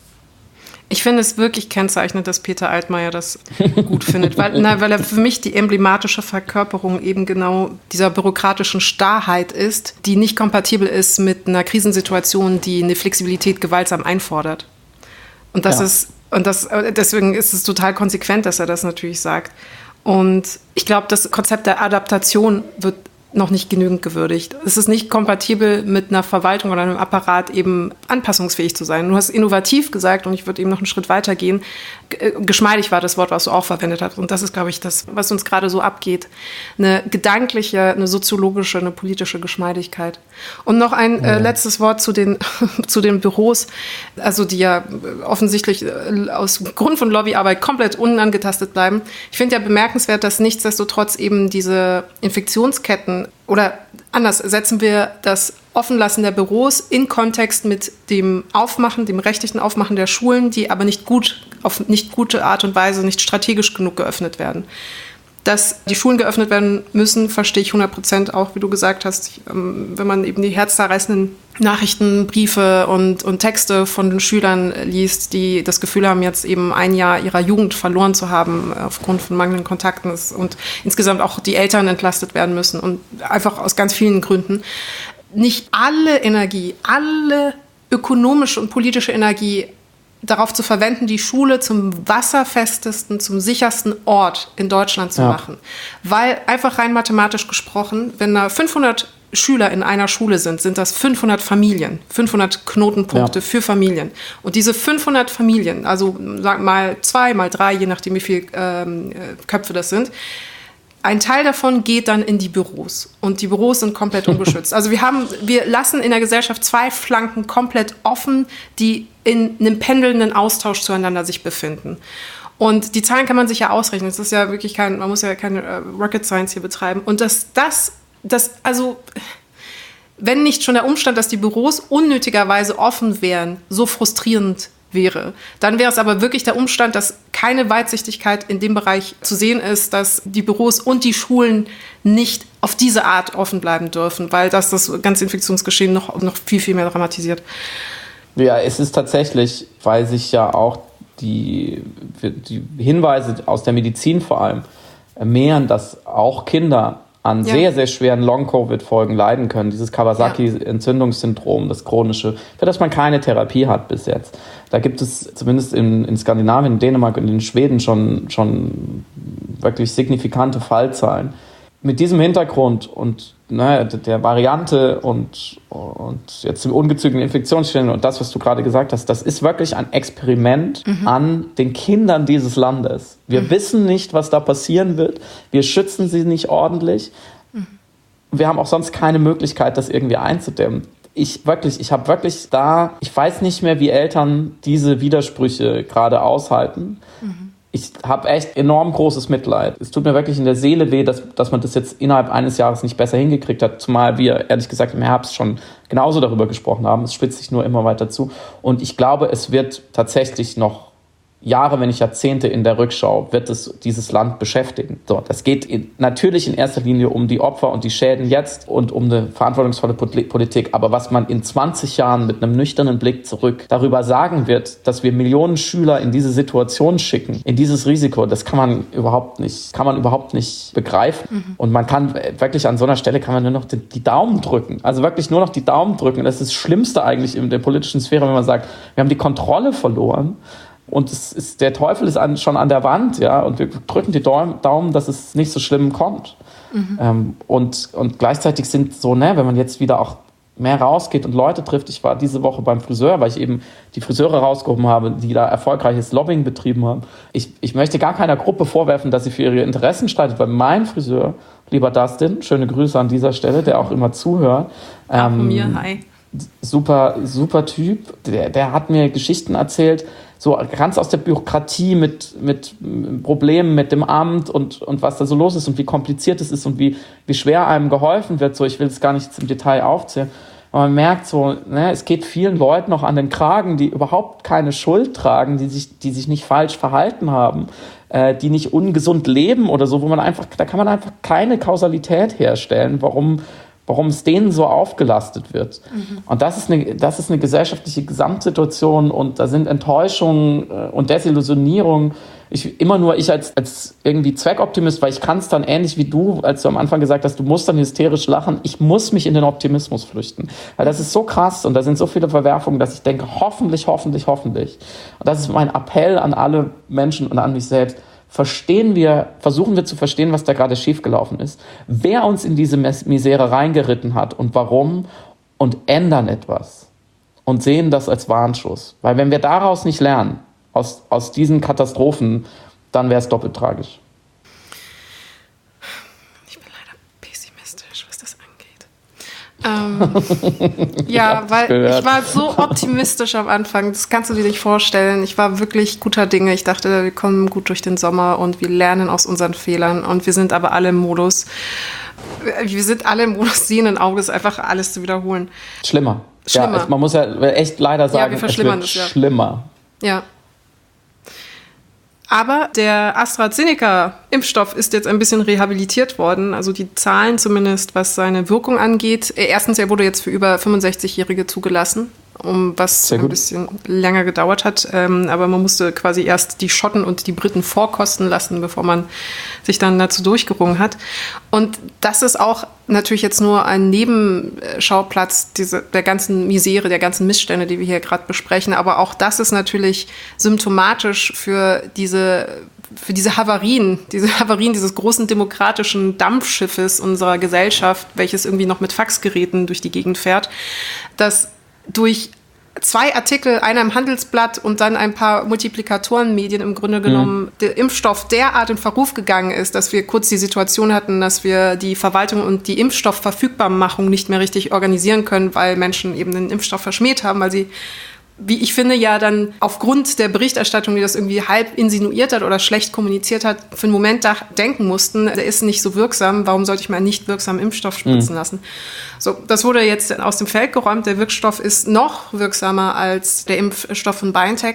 Ich finde es wirklich kennzeichnend, dass Peter Altmaier das gut findet, weil, na, weil er für mich die emblematische Verkörperung eben genau dieser bürokratischen Starrheit ist, die nicht kompatibel ist mit einer Krisensituation, die eine Flexibilität gewaltsam einfordert. Und das ja. ist, und das, deswegen ist es total konsequent, dass er das natürlich sagt. Und ich glaube, das Konzept der Adaptation wird noch nicht genügend gewürdigt. Es ist nicht kompatibel mit einer Verwaltung oder einem Apparat eben anpassungsfähig zu sein. Du hast innovativ gesagt und ich würde eben noch einen Schritt weiter gehen. Geschmeidig war das Wort, was du auch verwendet hast. Und das ist, glaube ich, das, was uns gerade so abgeht. Eine gedankliche, eine soziologische, eine politische Geschmeidigkeit. Und noch ein ja. äh, letztes Wort zu den, zu den Büros, also die ja offensichtlich aus Grund von Lobbyarbeit komplett unangetastet bleiben. Ich finde ja bemerkenswert, dass nichtsdestotrotz eben diese Infektionsketten oder anders setzen wir das Offenlassen der Büros in Kontext mit dem Aufmachen, dem rechtlichen Aufmachen der Schulen, die aber nicht gut, auf nicht gute Art und Weise, nicht strategisch genug geöffnet werden. Dass die Schulen geöffnet werden müssen, verstehe ich hundert Prozent auch, wie du gesagt hast. Wenn man eben die herzzerreißenden Nachrichten, Briefe und, und Texte von den Schülern liest, die das Gefühl haben, jetzt eben ein Jahr ihrer Jugend verloren zu haben aufgrund von mangelnden Kontakten und insgesamt auch die Eltern entlastet werden müssen und einfach aus ganz vielen Gründen. Nicht alle Energie, alle ökonomische und politische Energie darauf zu verwenden, die Schule zum wasserfestesten, zum sichersten Ort in Deutschland zu ja. machen. Weil einfach rein mathematisch gesprochen, wenn da fünfhundert Schüler in einer Schule sind, sind das fünfhundert Familien, fünfhundert Knotenpunkte ja. für Familien. Und diese fünfhundert Familien, also sagen mal zwei, mal drei, je nachdem wie viele ähm, Köpfe das sind, ein Teil davon geht dann in die Büros und die Büros sind komplett ungeschützt. Also wir haben, wir lassen in der Gesellschaft zwei Flanken komplett offen, die in einem pendelnden Austausch zueinander sich befinden. Und die Zahlen kann man sich ja ausrechnen. Es ist ja wirklich kein, man muss ja keine äh, Rocket Science hier betreiben. Und dass das, das, also wenn nicht schon der Umstand, dass die Büros unnötigerweise offen wären, so frustrierend wäre. Dann wäre es aber wirklich der Umstand, dass keine Weitsichtigkeit in dem Bereich zu sehen ist, dass die Büros und die Schulen nicht auf diese Art offen bleiben dürfen, weil das das ganze Infektionsgeschehen noch, noch viel, viel mehr dramatisiert. Ja, es ist tatsächlich, weil sich ja auch die, die Hinweise aus der Medizin vor allem mehren, dass auch Kinder an ja. sehr, sehr schweren Long-Covid-Folgen leiden können. Dieses Kawasaki-Entzündungssyndrom, das chronische, für das man keine Therapie hat bis jetzt. Da gibt es zumindest in, in Skandinavien, in Dänemark und in Schweden schon, schon wirklich signifikante Fallzahlen. Mit diesem Hintergrund und ne, der Variante und, und jetzt dem ungezügelten Infektionsstellen und das, was du gerade gesagt hast, das ist wirklich ein Experiment mhm. an den Kindern dieses Landes. Wir mhm. wissen nicht, was da passieren wird. Wir schützen sie nicht ordentlich. Mhm. Wir haben auch sonst keine Möglichkeit, das irgendwie einzudämmen. Ich wirklich, ich habe wirklich da, ich weiß nicht mehr, wie Eltern diese Widersprüche gerade aushalten. Mhm. Ich habe echt enorm großes Mitleid. Es tut mir wirklich in der Seele weh, dass, dass man das jetzt innerhalb eines Jahres nicht besser hingekriegt hat. Zumal wir, ehrlich gesagt, im Herbst schon genauso darüber gesprochen haben. Es spitzt sich nur immer weiter zu. Und ich glaube, es wird tatsächlich noch Jahre, wenn nicht Jahrzehnte in der Rückschau, wird es dieses Land beschäftigen. So, das geht in, natürlich in erster Linie um die Opfer und die Schäden jetzt und um eine verantwortungsvolle Politik. Aber was man in zwanzig Jahren mit einem nüchternen Blick zurück darüber sagen wird, dass wir Millionen Schüler in diese Situation schicken, in dieses Risiko, das kann man überhaupt nicht, kann man überhaupt nicht begreifen. Mhm. Und man kann wirklich an so einer Stelle kann man nur noch die, die Daumen drücken. Also wirklich nur noch die Daumen drücken. Das ist das Schlimmste eigentlich in der politischen Sphäre, wenn man sagt, wir haben die Kontrolle verloren. Und es ist, der Teufel ist an, schon an der Wand, ja, und wir drücken die Daumen, dass es nicht so schlimm kommt. Mhm. Ähm, und, und gleichzeitig sind so, ne, wenn man jetzt wieder auch mehr rausgeht und Leute trifft. Ich war diese Woche beim Friseur, weil ich eben die Friseure rausgehoben habe, die da erfolgreiches Lobbying betrieben haben. Ich, ich möchte gar keiner Gruppe vorwerfen, dass sie für ihre Interessen streitet, weil mein Friseur, lieber Dustin, schöne Grüße an dieser Stelle, der auch immer zuhört. Ähm, von mir, hi. Super, super Typ. Der, der hat mir Geschichten erzählt, so ganz aus der Bürokratie mit, mit Problemen mit dem Amt und, und was da so los ist und wie kompliziert es ist und wie, wie schwer einem geholfen wird. So, ich will es gar nicht im Detail aufzählen. Aber man merkt so, ne, es geht vielen Leuten noch an den Kragen, die überhaupt keine Schuld tragen, die sich, die sich nicht falsch verhalten haben, äh, die nicht ungesund leben oder so, wo man einfach, da kann man einfach keine Kausalität herstellen, warum warum es denen so aufgelastet wird. Mhm. Und das ist eine, das ist eine gesellschaftliche Gesamtsituation und da sind Enttäuschungen und Desillusionierung. Ich, immer nur ich als, als irgendwie Zweckoptimist, weil ich kann es dann ähnlich wie du, als du am Anfang gesagt hast, du musst dann hysterisch lachen. Ich muss mich in den Optimismus flüchten. Weil das ist so krass und da sind so viele Verwerfungen, dass ich denke, hoffentlich, hoffentlich, hoffentlich. Und das ist mein Appell an alle Menschen und an mich selbst. Verstehen wir, versuchen wir zu verstehen, was da gerade schiefgelaufen ist, wer uns in diese Misere reingeritten hat und warum und ändern etwas und sehen das als Warnschuss. Weil wenn wir daraus nicht lernen, aus, aus diesen Katastrophen, dann wäre es doppelt tragisch. Ich bin leider pessimistisch, was das angeht. Ähm, ja, weil gehört. Ich war so optimistisch am Anfang, das kannst du dir nicht vorstellen. Ich war wirklich guter Dinge. Ich dachte, wir kommen gut durch den Sommer und wir lernen aus unseren Fehlern und wir sind aber alle im Modus. Wir sind alle im Modus sehenden Auges, einfach alles zu wiederholen. Schlimmer. Schlimmer. Ja, man muss ja echt leider sagen, ja, wir verschlimmern es wird das, ja. schlimmer. Ja. Aber der AstraZeneca-Impfstoff ist jetzt ein bisschen rehabilitiert worden. Also die Zahlen zumindest, was seine Wirkung angeht. Erstens, er wurde jetzt für über fünfundsechzigjährige zugelassen, um was ein bisschen länger gedauert hat. Ähm, aber man musste quasi erst die Schotten und die Briten vorkosten lassen, bevor man sich dann dazu durchgerungen hat. Und das ist auch natürlich jetzt nur ein Nebenschauplatz diese, der ganzen Misere, der ganzen Missstände, die wir hier gerade besprechen. Aber auch das ist natürlich symptomatisch für diese für diese Havarien, diese Havarien dieses großen demokratischen Dampfschiffes unserer Gesellschaft, welches irgendwie noch mit Faxgeräten durch die Gegend fährt, dass durch zwei Artikel, einer im Handelsblatt und dann ein paar Multiplikatorenmedien im Grunde genommen, mhm. der Impfstoff derart in Verruf gegangen ist, dass wir kurz die Situation hatten, dass wir die Verwaltung und die Impfstoffverfügbarmachung nicht mehr richtig organisieren können, weil Menschen eben den Impfstoff verschmäht haben, weil sie, wie ich finde, ja dann aufgrund der Berichterstattung, die das irgendwie halb insinuiert hat oder schlecht kommuniziert hat, für einen Moment da denken mussten, der ist nicht so wirksam, warum sollte ich mir einen nicht wirksamen Impfstoff spritzen mhm. lassen? So, das wurde jetzt aus dem Feld geräumt. Der Wirkstoff ist noch wirksamer als der Impfstoff von BioNTech.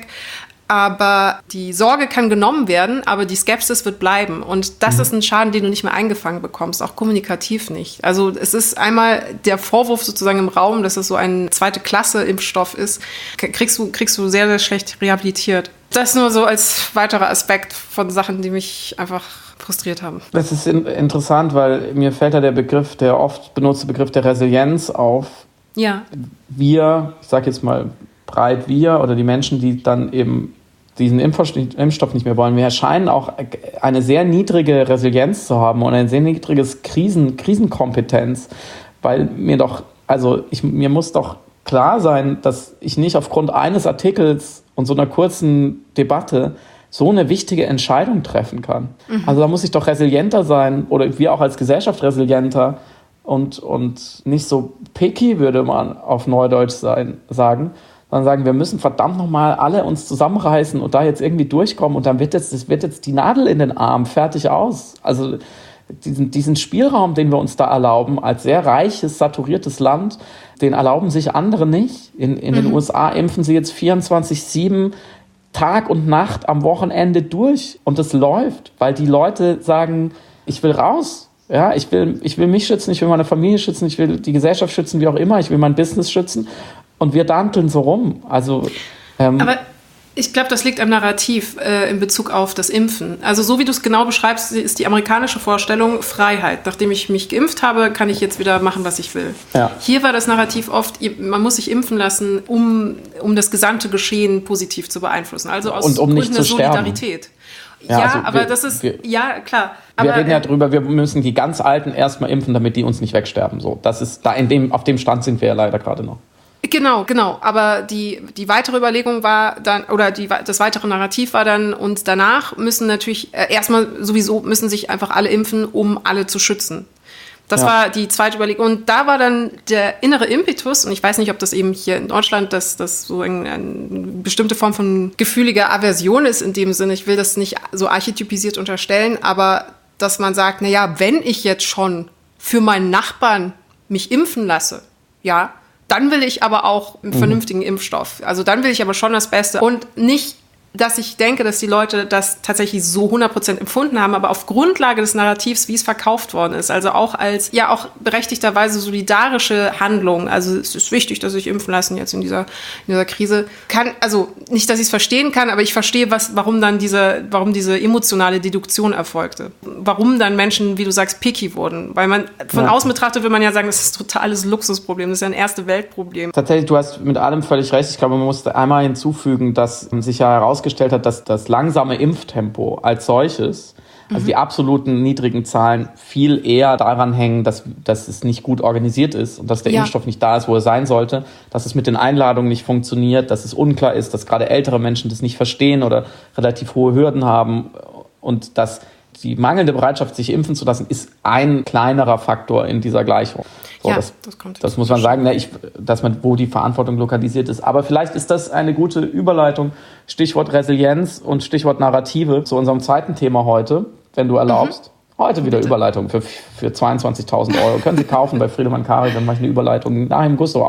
Aber die Sorge kann genommen werden, aber die Skepsis wird bleiben. Und das mhm. ist ein Schaden, den du nicht mehr eingefangen bekommst, auch kommunikativ nicht. Also es ist einmal der Vorwurf sozusagen im Raum, dass es so ein zweite Klasse Impfstoff ist, kriegst du, kriegst du sehr, sehr schlecht rehabilitiert. Das nur so als weiterer Aspekt von Sachen, die mich einfach frustriert haben. Das ist in- interessant, weil mir fällt da der Begriff, der oft benutzte Begriff der Resilienz auf. Ja. Wir, ich sag jetzt mal breit wir oder die Menschen, die dann eben diesen Impfstoff nicht mehr wollen, wir scheinen auch eine sehr niedrige Resilienz zu haben und ein sehr niedriges Krisen, Krisenkompetenz, weil mir doch, also ich, mir muss doch klar sein, dass ich nicht aufgrund eines Artikels und so einer kurzen Debatte so eine wichtige Entscheidung treffen kann. Mhm. Also da muss ich doch resilienter sein oder wir auch als Gesellschaft resilienter und, und nicht so picky, würde man auf Neudeutsch sein, sagen, sondern sagen, wir müssen verdammt nochmal alle uns zusammenreißen und da jetzt irgendwie durchkommen und dann wird jetzt, das wird jetzt die Nadel in den Arm, fertig aus. Also diesen, diesen Spielraum, den wir uns da erlauben, als sehr reiches, saturiertes Land, den erlauben sich andere nicht. In, in mhm. den U S A impfen sie jetzt vierundzwanzig sieben Tag und Nacht am Wochenende durch und es läuft, weil die Leute sagen, ich will raus. Ja, ich will, ich will mich schützen, ich will meine Familie schützen, ich will die Gesellschaft schützen, wie auch immer, ich will mein Business schützen. Und wir danteln so rum. Also, ähm Aber ich glaube, das liegt am Narrativ äh, in Bezug auf das Impfen. Also so wie du es genau beschreibst, ist die amerikanische Vorstellung Freiheit. Nachdem ich mich geimpft habe, kann ich jetzt wieder machen, was ich will. Ja. Hier war das Narrativ oft, man muss sich impfen lassen, um, um das gesamte Geschehen positiv zu beeinflussen. Also aus Und um nicht Gründen zu der Solidarität. Sterben. Ja, ja also aber wir, das ist, wir, ja, klar. Wir aber, reden ja drüber, wir müssen die ganz Alten erstmal impfen, damit die uns nicht wegsterben. So, das ist, da in dem, auf dem Stand sind wir ja leider gerade noch. Genau, genau. Aber die, die weitere Überlegung war dann, oder die, das weitere Narrativ war dann, und danach müssen natürlich, äh, erstmal sowieso müssen sich einfach alle impfen, um alle zu schützen. Das ja. war die zweite Überlegung. Und da war dann der innere Impetus, und ich weiß nicht, ob das eben hier in Deutschland das, das so eine, eine bestimmte Form von gefühliger Aversion ist in dem Sinne. Ich will das nicht so archetypisiert unterstellen, aber dass man sagt, na ja, wenn ich jetzt schon für meinen Nachbarn mich impfen lasse, ja, dann will ich aber auch einen vernünftigen mhm. Impfstoff. Also dann will ich aber schon das Beste. Und nicht, dass ich denke, dass die Leute das tatsächlich so hundert Prozent empfunden haben, aber auf Grundlage des Narrativs, wie es verkauft worden ist. Also auch als, ja, auch berechtigterweise solidarische Handlung. Also es ist wichtig, dass sich impfen lassen jetzt in dieser, in dieser Krise. Kann, also nicht, dass ich es verstehen kann, aber ich verstehe, was, warum dann diese, warum diese emotionale Deduktion erfolgte. Warum dann Menschen, wie du sagst, picky wurden. Weil man, von ja. außen betrachtet will man ja sagen, das ist ein totales Luxusproblem, das ist ja ein Erste-Welt-Problem. Tatsächlich, du hast mit allem völlig recht. Ich glaube, man muss einmal hinzufügen, dass sich ja herausgestellt hat, dass das langsame Impftempo als solches, also mhm. die absoluten niedrigen Zahlen, viel eher daran hängen, dass, dass es nicht gut organisiert ist und dass der ja. Impfstoff nicht da ist, wo er sein sollte, dass es mit den Einladungen nicht funktioniert, dass es unklar ist, dass gerade ältere Menschen das nicht verstehen oder relativ hohe Hürden haben und dass die mangelnde Bereitschaft, sich impfen zu lassen, ist ein kleinerer Faktor in dieser Gleichung. So, ja, das, das, kommt das muss man sagen, ne, ich, dass man, wo die Verantwortung lokalisiert ist. Aber vielleicht ist das eine gute Überleitung, Stichwort Resilienz und Stichwort Narrative, zu unserem zweiten Thema heute, wenn du erlaubst. Mhm. Heute wieder Bitte. Überleitung für, für zweiundzwanzigtausend Euro. Können Sie kaufen bei Friedemann Karik, dann mache ich eine Überleitung. Nachim Gusso auch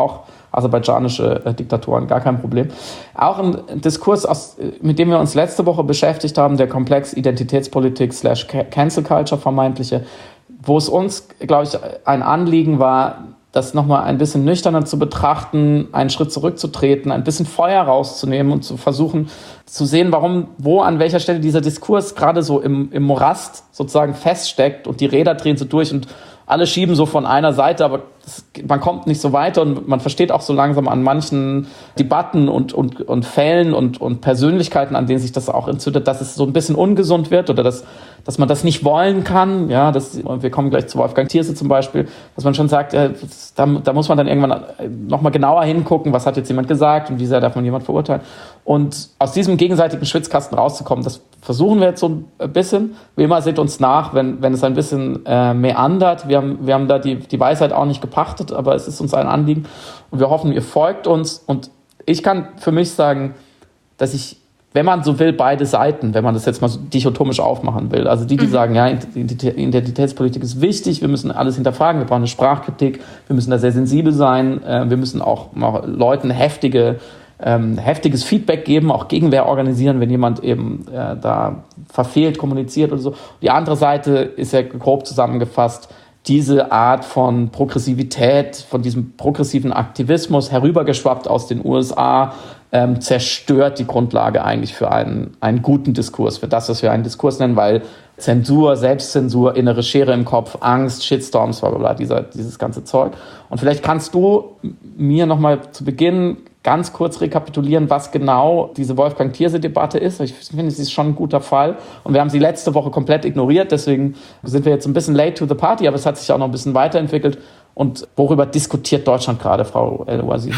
aserbaidschanische äh, Diktatoren, gar kein Problem. Auch ein Diskurs, aus, mit dem wir uns letzte Woche beschäftigt haben, der Komplex Identitätspolitik slash Cancel Culture vermeintliche, wo es uns, glaube ich, ein Anliegen war, das nochmal ein bisschen nüchterner zu betrachten, einen Schritt zurückzutreten, ein bisschen Feuer rauszunehmen und zu versuchen zu sehen, warum, wo, an welcher Stelle dieser Diskurs gerade so im, im Morast sozusagen feststeckt und die Räder drehen so durch und alle schieben so von einer Seite, aber das, man kommt nicht so weiter und man versteht auch so langsam an manchen Debatten und, und, und Fällen und, und Persönlichkeiten, an denen sich das auch entzündet, dass es so ein bisschen ungesund wird oder dass, dass man das nicht wollen kann. Ja, das, wir kommen gleich zu Wolfgang Thierse zum Beispiel, dass man schon sagt, äh, da, da muss man dann irgendwann nochmal genauer hingucken, was hat jetzt jemand gesagt und wie sehr darf man jemand verurteilen. Und aus diesem gegenseitigen Schwitzkasten rauszukommen, das versuchen wir jetzt so ein bisschen. Wie immer, seht uns nach, wenn, wenn es ein bisschen äh, meandert. Wir haben, wir haben da die, die Weisheit auch nicht gepachtet, aber es ist uns ein Anliegen. Und wir hoffen, ihr folgt uns. Und ich kann für mich sagen, dass ich, wenn man so will, beide Seiten, wenn man das jetzt mal so dichotomisch aufmachen will, also die, die mhm. sagen, ja, Identitätspolitik ist wichtig, wir müssen alles hinterfragen, wir brauchen eine Sprachkritik, wir müssen da sehr sensibel sein, äh, wir müssen auch mal Leuten heftige Ähm, heftiges Feedback geben, auch Gegenwehr organisieren, wenn jemand eben äh, da verfehlt, kommuniziert oder so. Die andere Seite ist ja grob zusammengefasst, diese Art von Progressivität, von diesem progressiven Aktivismus, herübergeschwappt aus den U S A, ähm, zerstört die Grundlage eigentlich für einen, einen guten Diskurs, für das, was wir einen Diskurs nennen, weil Zensur, Selbstzensur, innere Schere im Kopf, Angst, Shitstorms, bla bla bla, dieser, dieses ganze Zeug. Und vielleicht kannst du mir nochmal zu Beginn ganz kurz rekapitulieren, was genau diese Wolfgang-Thierse-Debatte ist. Ich finde, sie ist schon ein guter Fall. Und wir haben sie letzte Woche komplett ignoriert. Deswegen sind wir jetzt ein bisschen late to the party, aber es hat sich auch noch ein bisschen weiterentwickelt. Und worüber diskutiert Deutschland gerade, Frau El-Ouazi?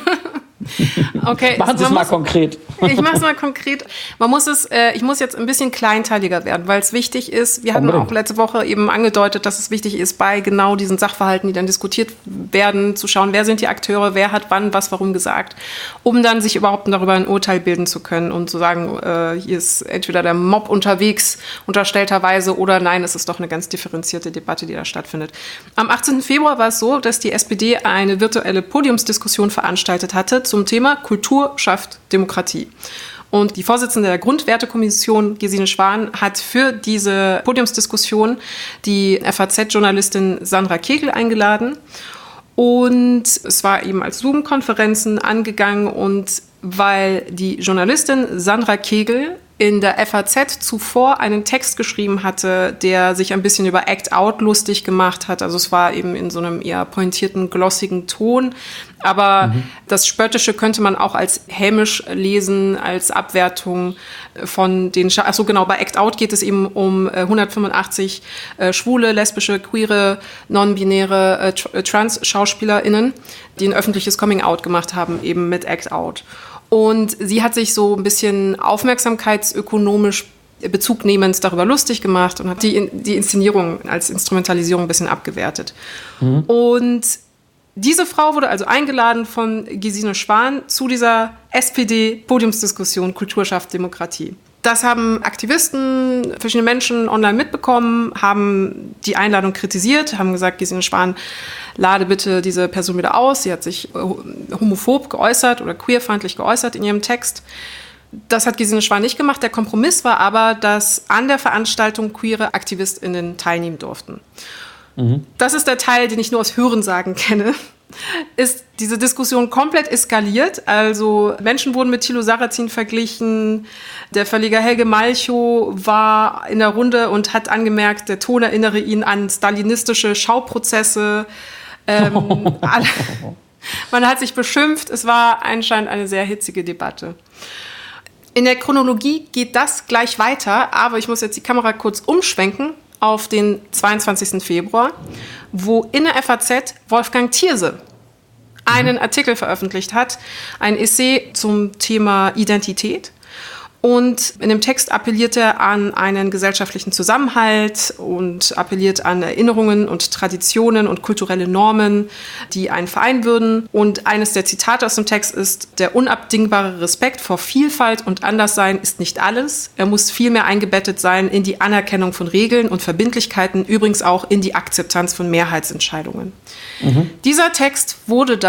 Okay, machen Sie es mal muss, konkret. Ich mache es mal konkret. Man muss es, äh, ich muss jetzt ein bisschen kleinteiliger werden, weil es wichtig ist. Wir hatten auch letzte Woche eben angedeutet, dass es wichtig ist, bei genau diesen Sachverhalten, die dann diskutiert werden, zu schauen, wer sind die Akteure, wer hat wann, was, warum gesagt, um dann sich überhaupt darüber ein Urteil bilden zu können und zu sagen, äh, hier ist entweder der Mob unterwegs, unterstellterweise, oder nein, es ist doch eine ganz differenzierte Debatte, die da stattfindet. Am achtzehnten Februar war es so, dass die S P D eine virtuelle Podiumsdiskussion veranstaltet hatte zum Thema Kultur schafft Demokratie. Und die Vorsitzende der Grundwertekommission, Gesine Schwan, hat für diese Podiumsdiskussion die F A Z-Journalistin Sandra Kegel eingeladen. Und es war eben als Zoom-Konferenzen angegangen. Und weil die Journalistin Sandra Kegel in der F A Z zuvor einen Text geschrieben hatte, der sich ein bisschen über Act Out lustig gemacht hat. Also es war eben in so einem eher pointierten, glossigen Ton. Aber mhm. das Spöttische könnte man auch als hämisch lesen, als Abwertung von den... Scha- Achso, genau, bei Act Out geht es eben um äh, hundertfünfundachtzig äh, schwule, lesbische, queere, non-binäre äh, tr- Trans-SchauspielerInnen, die ein öffentliches Coming-out gemacht haben, eben mit Act Out. Und sie hat sich so ein bisschen aufmerksamkeitsökonomisch bezugnehmend darüber lustig gemacht und hat die, die Inszenierung als Instrumentalisierung ein bisschen abgewertet. Mhm. Und diese Frau wurde also eingeladen von Gesine Schwan zu dieser S P D-Podiumsdiskussion Kultur schafft Demokratie. Das haben Aktivisten, verschiedene Menschen online mitbekommen, haben die Einladung kritisiert, haben gesagt, Gesine Schwan, lade bitte diese Person wieder aus. Sie hat sich homophob geäußert oder queerfeindlich geäußert in ihrem Text. Das hat Gesine Schwan nicht gemacht. Der Kompromiss war aber, dass an der Veranstaltung queere AktivistInnen teilnehmen durften. Mhm. Das ist der Teil, den ich nur aus Hörensagen kenne. Ist diese Diskussion komplett eskaliert. Also Menschen wurden mit Thilo Sarrazin verglichen. Der Verleger Helge Malchow war in der Runde und hat angemerkt, der Ton erinnere ihn an stalinistische Schauprozesse. Ähm, alle, man hat sich beschimpft. Es war anscheinend eine sehr hitzige Debatte. In der Chronologie geht das gleich weiter, aber ich muss jetzt die Kamera kurz umschwenken auf den zweiundzwanzigsten Februar, wo in der F A Z Wolfgang Thierse einen Artikel veröffentlicht hat, ein Essay zum Thema Identität. Und in dem Text appelliert er an einen gesellschaftlichen Zusammenhalt und appelliert an Erinnerungen und Traditionen und kulturelle Normen, die einen vereinen würden. Und eines der Zitate aus dem Text ist: Der unabdingbare Respekt vor Vielfalt und Anderssein ist nicht alles. Er muss vielmehr eingebettet sein in die Anerkennung von Regeln und Verbindlichkeiten, übrigens auch in die Akzeptanz von Mehrheitsentscheidungen. Mhm. Dieser Text wurde dann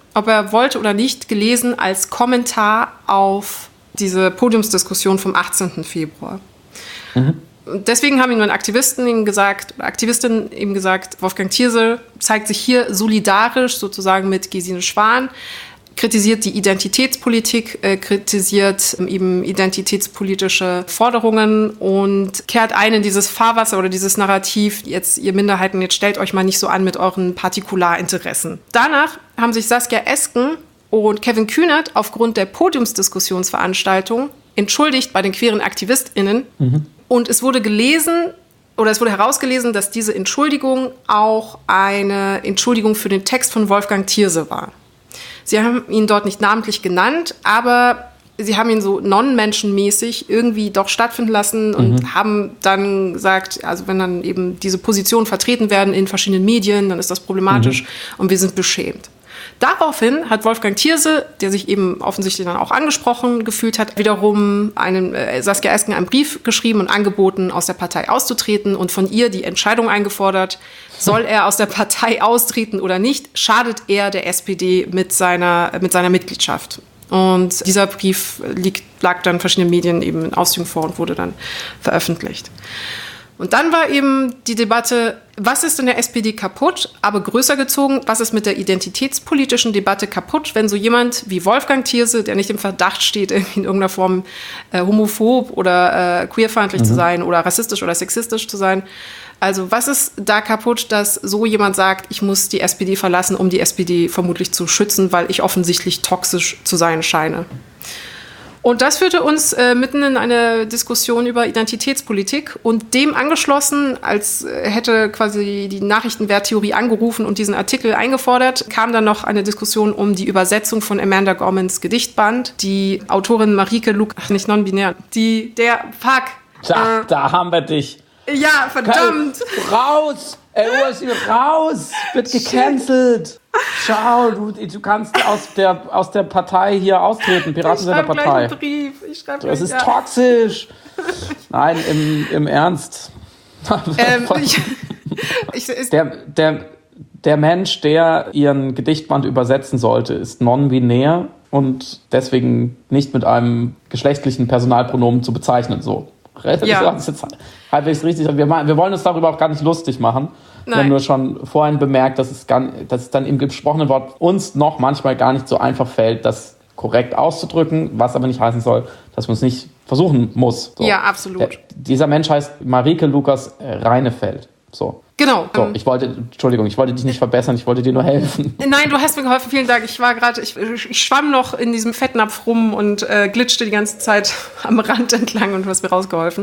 ob er wollte oder nicht, gelesen als Kommentar auf diese Podiumsdiskussion vom achtzehnten Februar. Mhm. Deswegen haben ihm dann Aktivisten ihm gesagt, Aktivistinnen ihm gesagt, Wolfgang Thierse zeigt sich hier solidarisch sozusagen mit Gesine Schwan, kritisiert die Identitätspolitik, äh, kritisiert eben identitätspolitische Forderungen und kehrt ein in dieses Fahrwasser oder dieses Narrativ, jetzt ihr Minderheiten, jetzt stellt euch mal nicht so an mit euren Partikularinteressen. Danach haben sich Saskia Esken und Kevin Kühnert aufgrund der Podiumsdiskussionsveranstaltung entschuldigt bei den queeren AktivistInnen. Mhm. Und es wurde gelesen, oder es wurde herausgelesen, dass diese Entschuldigung auch eine Entschuldigung für den Text von Wolfgang Thierse war. Sie haben ihn dort nicht namentlich genannt, aber sie haben ihn so non-menschenmäßig irgendwie doch stattfinden lassen und mhm. haben dann gesagt, also wenn dann eben diese Positionen vertreten werden in verschiedenen Medien, dann ist das problematisch mhm. und wir sind beschämt. Daraufhin hat Wolfgang Thierse, der sich eben offensichtlich dann auch angesprochen gefühlt hat, wiederum einen, äh, Saskia Esken einen Brief geschrieben und angeboten, aus der Partei auszutreten und von ihr die Entscheidung eingefordert, soll er aus der Partei austreten oder nicht, schadet er der S P D mit seiner, mit seiner Mitgliedschaft. Und dieser Brief liegt, lag dann verschiedenen Medien eben in Auszügen vor und wurde dann veröffentlicht. Und dann war eben die Debatte, was ist in der S P D kaputt, aber größer gezogen, was ist mit der identitätspolitischen Debatte kaputt, wenn so jemand wie Wolfgang Thierse, der nicht im Verdacht steht, irgendwie in irgendeiner Form äh, homophob oder äh, queerfeindlich mhm. zu sein oder rassistisch oder sexistisch zu sein. Also was ist da kaputt, dass so jemand sagt, ich muss die S P D verlassen, um die S P D vermutlich zu schützen, weil ich offensichtlich toxisch zu sein scheine. Und das führte uns äh, mitten in eine Diskussion über Identitätspolitik und dem angeschlossen, als hätte quasi die Nachrichtenwerttheorie angerufen und diesen Artikel eingefordert, kam dann noch eine Diskussion um die Übersetzung von Amanda Gormans Gedichtband. Die Autorin Marieke Lukas, ach nicht non-binär, die, der, fuck. Da, äh, da haben wir dich. Ja, verdammt. Raus! Ey, Ursi, raus! Wird gecancelt! Ciao, du, du kannst aus der, aus der Partei hier austreten, Piratensender-Partei. Ich schreibe gleich einen Brief. Ich schreib das gleich, ist ja. toxisch. Nein, im, im Ernst. Ähm, ich, ich, der, der, der Mensch, der ihren Gedichtband übersetzen sollte, ist non-binär und deswegen nicht mit einem geschlechtlichen Personalpronomen zu bezeichnen. So. Ja. Das ist jetzt halbwegs richtig. Wir, wir wollen uns darüber auch gar nicht lustig machen. Nein. Wir haben nur schon vorhin bemerkt, dass es, gar, dass es dann im gesprochenen Wort uns noch manchmal gar nicht so einfach fällt, das korrekt auszudrücken, was aber nicht heißen soll, dass man es nicht versuchen muss. So. Ja, absolut. Der, dieser Mensch heißt Marieke Lukas Reinefeld. So. Genau. So, ich wollte, Entschuldigung, ich wollte dich nicht verbessern, ich wollte dir nur helfen. Nein, du hast mir geholfen, vielen Dank. Ich war gerade, ich, ich schwamm noch in diesem Fettnapf rum und äh, glitschte die ganze Zeit am Rand entlang und du hast mir rausgeholfen.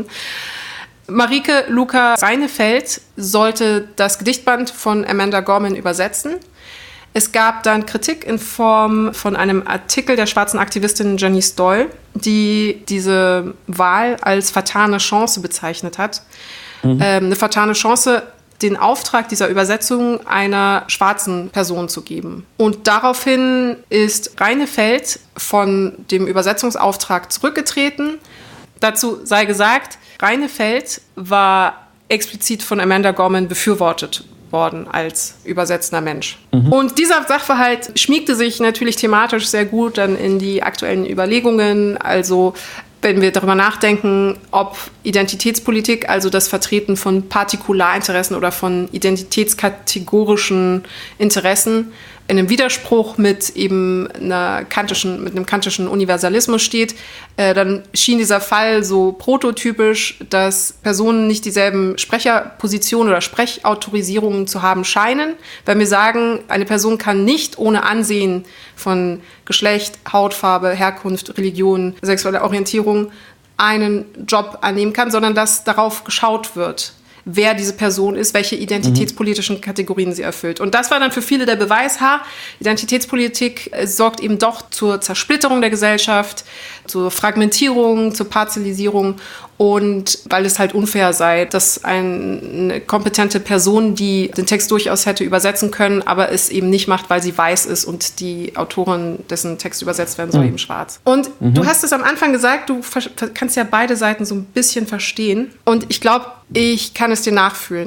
Marieke Lukas Reinefeld sollte das Gedichtband von Amanda Gorman übersetzen. Es gab dann Kritik in Form von einem Artikel der schwarzen Aktivistin Janice Doyle, die diese Wahl als vertane Chance bezeichnet hat. Mhm. Ähm, eine vertane Chance, den Auftrag dieser Übersetzung einer schwarzen Person zu geben. Und daraufhin ist Reinefeld von dem Übersetzungsauftrag zurückgetreten. Dazu sei gesagt, Reinefeld war explizit von Amanda Gorman befürwortet worden als übersetzender Mensch. Mhm. Und dieser Sachverhalt schmiegte sich natürlich thematisch sehr gut dann in die aktuellen Überlegungen. Also wenn wir darüber nachdenken, ob Identitätspolitik, also das Vertreten von Partikularinteressen oder von identitätskategorischen Interessen, in einem Widerspruch mit eben einer kantischen, mit einem kantischen Universalismus steht, äh, dann schien dieser Fall so prototypisch, dass Personen nicht dieselben Sprecherpositionen oder Sprechautorisierungen zu haben scheinen. Wenn wir sagen, eine Person kann nicht ohne Ansehen von Geschlecht, Hautfarbe, Herkunft, Religion, sexueller Orientierung einen Job annehmen kann, sondern dass darauf geschaut wird, wer diese Person ist, welche identitätspolitischen Kategorien sie erfüllt. Und das war dann für viele der Beweis, ha, Identitätspolitik sorgt eben doch zur Zersplitterung der Gesellschaft, zur Fragmentierung, zur Parzellisierung und weil es halt unfair sei, dass eine kompetente Person, die den Text durchaus hätte übersetzen können, aber es eben nicht macht, weil sie weiß ist und die Autorin, dessen Text übersetzt werden soll, mhm. eben schwarz. Und mhm. du hast es am Anfang gesagt, du kannst ja beide Seiten so ein bisschen verstehen und ich glaube, ich kann es dir nachfühlen.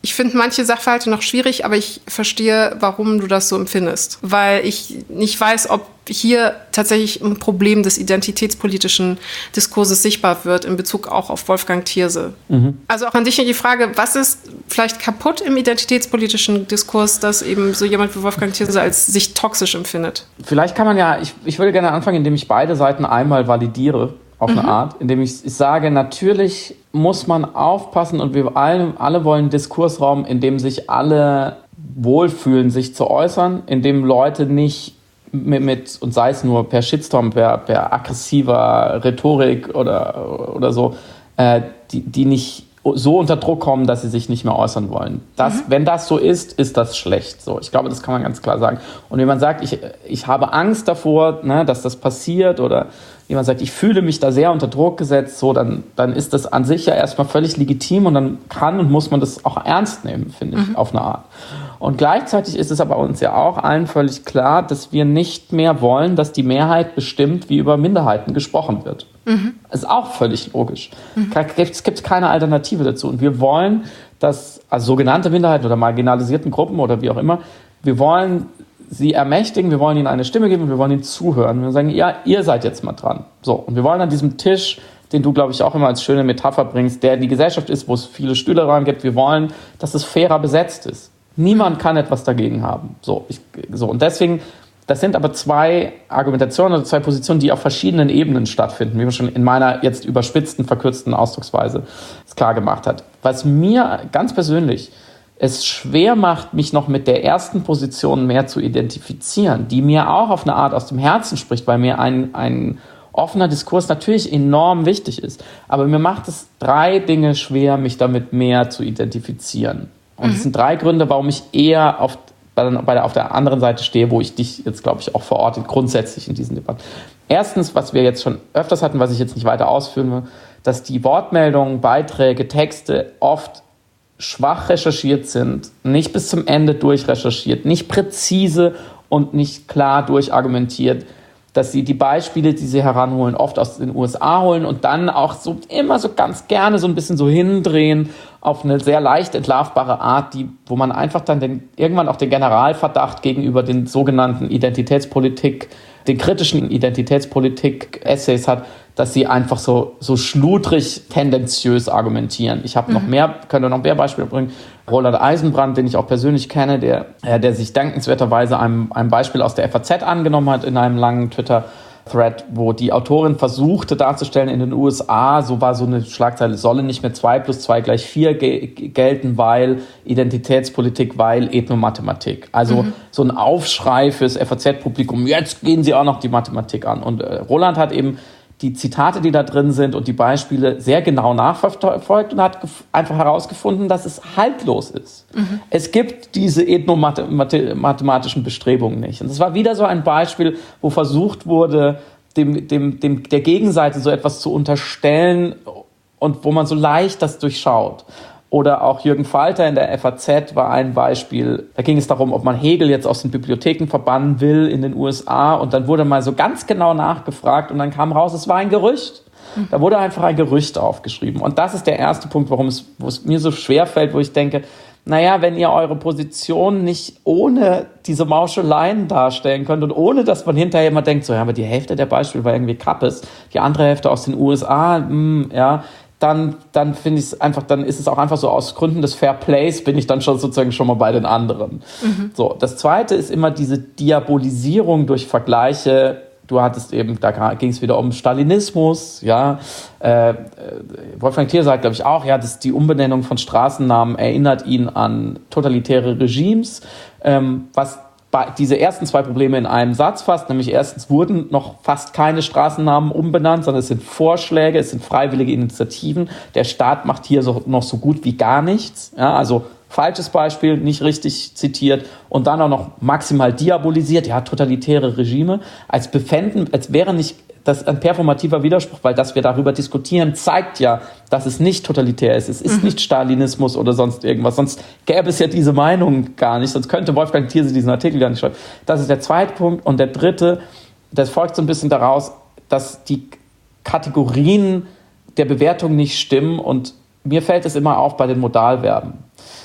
Ich finde manche Sachverhalte noch schwierig, aber ich verstehe, warum du das so empfindest. Weil ich nicht weiß, ob hier tatsächlich ein Problem des identitätspolitischen Diskurses sichtbar wird in Bezug auch auf Wolfgang Thierse. Mhm. Also auch an dich die Frage, was ist vielleicht kaputt im identitätspolitischen Diskurs, dass eben so jemand wie Wolfgang Thierse als sich toxisch empfindet? Vielleicht kann man ja, ich, ich würde gerne anfangen, indem ich beide Seiten einmal validiere. Auf eine mhm. Art, indem ich, ich sage, natürlich muss man aufpassen und wir alle, alle wollen einen Diskursraum, in dem sich alle wohlfühlen, sich zu äußern, in dem Leute nicht mit, mit und sei es nur per Shitstorm, per, per aggressiver Rhetorik oder, oder so, äh, die, die nicht so unter Druck kommen, dass sie sich nicht mehr äußern wollen. Das, mhm. Wenn das so ist, ist das schlecht. So, ich glaube, das kann man ganz klar sagen. Und wenn man sagt, ich, ich habe Angst davor, ne, dass das passiert oder jemand sagt, ich fühle mich da sehr unter Druck gesetzt, so, dann, dann ist das an sich ja erstmal völlig legitim und dann kann und muss man das auch ernst nehmen, finde ich, mhm. auf eine Art. Und gleichzeitig ist es aber uns ja auch allen völlig klar, dass wir nicht mehr wollen, dass die Mehrheit bestimmt, wie über Minderheiten gesprochen wird. Mhm. Das ist auch völlig logisch. Mhm. Es gibt keine Alternative dazu. Und wir wollen, dass also sogenannte Minderheiten oder marginalisierten Gruppen oder wie auch immer, wir wollen sie ermächtigen, wir wollen ihnen eine Stimme geben und wir wollen ihnen zuhören. Wir sagen, ja, ihr seid jetzt mal dran. So, und wir wollen an diesem Tisch, den du, glaube ich, auch immer als schöne Metapher bringst, der die Gesellschaft ist, wo es viele Stühle rein gibt, wir wollen, dass es fairer besetzt ist. Niemand kann etwas dagegen haben. So, ich, so, und deswegen, das sind aber zwei Argumentationen oder zwei Positionen, die auf verschiedenen Ebenen stattfinden, wie man schon in meiner jetzt überspitzten, verkürzten Ausdrucksweise es klar gemacht hat. Was mir ganz persönlich es schwer macht, mich noch mit der ersten Position mehr zu identifizieren, die mir auch auf eine Art aus dem Herzen spricht, weil mir ein, ein offener Diskurs natürlich enorm wichtig ist. Aber mir macht es drei Dinge schwer, mich damit mehr zu identifizieren. Und es mhm. sind drei Gründe, warum ich eher auf, bei, bei der, auf der anderen Seite stehe, wo ich dich jetzt, glaube ich, auch verorte, grundsätzlich in diesen Debatten. Erstens, was wir jetzt schon öfters hatten, was ich jetzt nicht weiter ausführen will, dass die Wortmeldungen, Beiträge, Texte oft schwach recherchiert sind, nicht bis zum Ende durchrecherchiert, nicht präzise und nicht klar durchargumentiert, dass sie die Beispiele, die sie heranholen, oft aus den U S A holen und dann auch so immer so ganz gerne so ein bisschen so hindrehen auf eine sehr leicht entlarvbare Art, die, wo man einfach dann den, irgendwann auch den Generalverdacht gegenüber den sogenannten Identitätspolitik, den kritischen Identitätspolitik-Essays hat, dass sie einfach so, so schludrig, tendenziös argumentieren. Ich habe mhm. noch mehr, könnte noch mehr Beispiele bringen. Roland Eisenbrand, den ich auch persönlich kenne, der, der sich dankenswerterweise einem, einem Beispiel aus der F A Z angenommen hat in einem langen Twitter-Thread, wo die Autorin versuchte darzustellen in den U S A, so war so eine Schlagzeile, solle nicht mehr zwei plus zwei gleich vier ge- gelten, weil Identitätspolitik, weil Ethnomathematik. Also mhm. so ein Aufschrei fürs F A Z-Publikum, jetzt gehen sie auch noch die Mathematik an. Und äh, Roland hat eben die Zitate, die da drin sind und die Beispiele sehr genau nachverfolgt und hat gef- einfach herausgefunden, dass es haltlos ist. Mhm. Es gibt diese ethnomathematischen Bestrebungen nicht. Und es war wieder so ein Beispiel, wo versucht wurde, dem, dem, dem, der Gegenseite so etwas zu unterstellen und wo man so leicht das durchschaut. Oder auch Jürgen Falter in der F A Z war ein Beispiel. Da ging es darum, ob man Hegel jetzt aus den Bibliotheken verbannen will in den U S A. Und dann wurde mal so ganz genau nachgefragt und dann kam raus, es war ein Gerücht. Da wurde einfach ein Gerücht aufgeschrieben. Und das ist der erste Punkt, warum es, wo es mir so schwer fällt, wo ich denke, naja, wenn ihr eure Position nicht ohne diese Mauscheleien darstellen könnt und ohne, dass man hinterher immer denkt, so, ja, aber die Hälfte der Beispiele war irgendwie Kappes, die andere Hälfte aus den U S A, mh, ja, dann, dann finde ich es einfach, dann ist es auch einfach so, aus Gründen des Fair Plays bin ich dann schon sozusagen schon mal bei den anderen. Mhm. So, das Zweite ist immer diese Diabolisierung durch Vergleiche. Du hattest eben, da ging es wieder um Stalinismus, ja. Äh, Wolfgang Thierse sagt, glaube ich, auch, ja, dass die Umbenennung von Straßennamen erinnert ihn an totalitäre Regimes, ähm, was diese ersten zwei Probleme in einem Satz fasst, nämlich erstens wurden noch fast keine Straßennamen umbenannt, sondern es sind Vorschläge, es sind freiwillige Initiativen. Der Staat macht hier so, noch so gut wie gar nichts. Ja, also falsches Beispiel, nicht richtig zitiert und dann auch noch maximal diabolisiert, ja, totalitäre Regime, als befänden, als wäre nicht das ein performativer Widerspruch, weil dass wir darüber diskutieren, zeigt ja, dass es nicht totalitär ist. Es ist mhm. nicht Stalinismus oder sonst irgendwas. Sonst gäbe es ja diese Meinung gar nicht. Sonst könnte Wolfgang Thierse diesen Artikel gar nicht schreiben. Das ist der zweite Punkt. Und der dritte, das folgt so ein bisschen daraus, dass die Kategorien der Bewertung nicht stimmen. Und mir fällt es immer auf bei den Modalverben.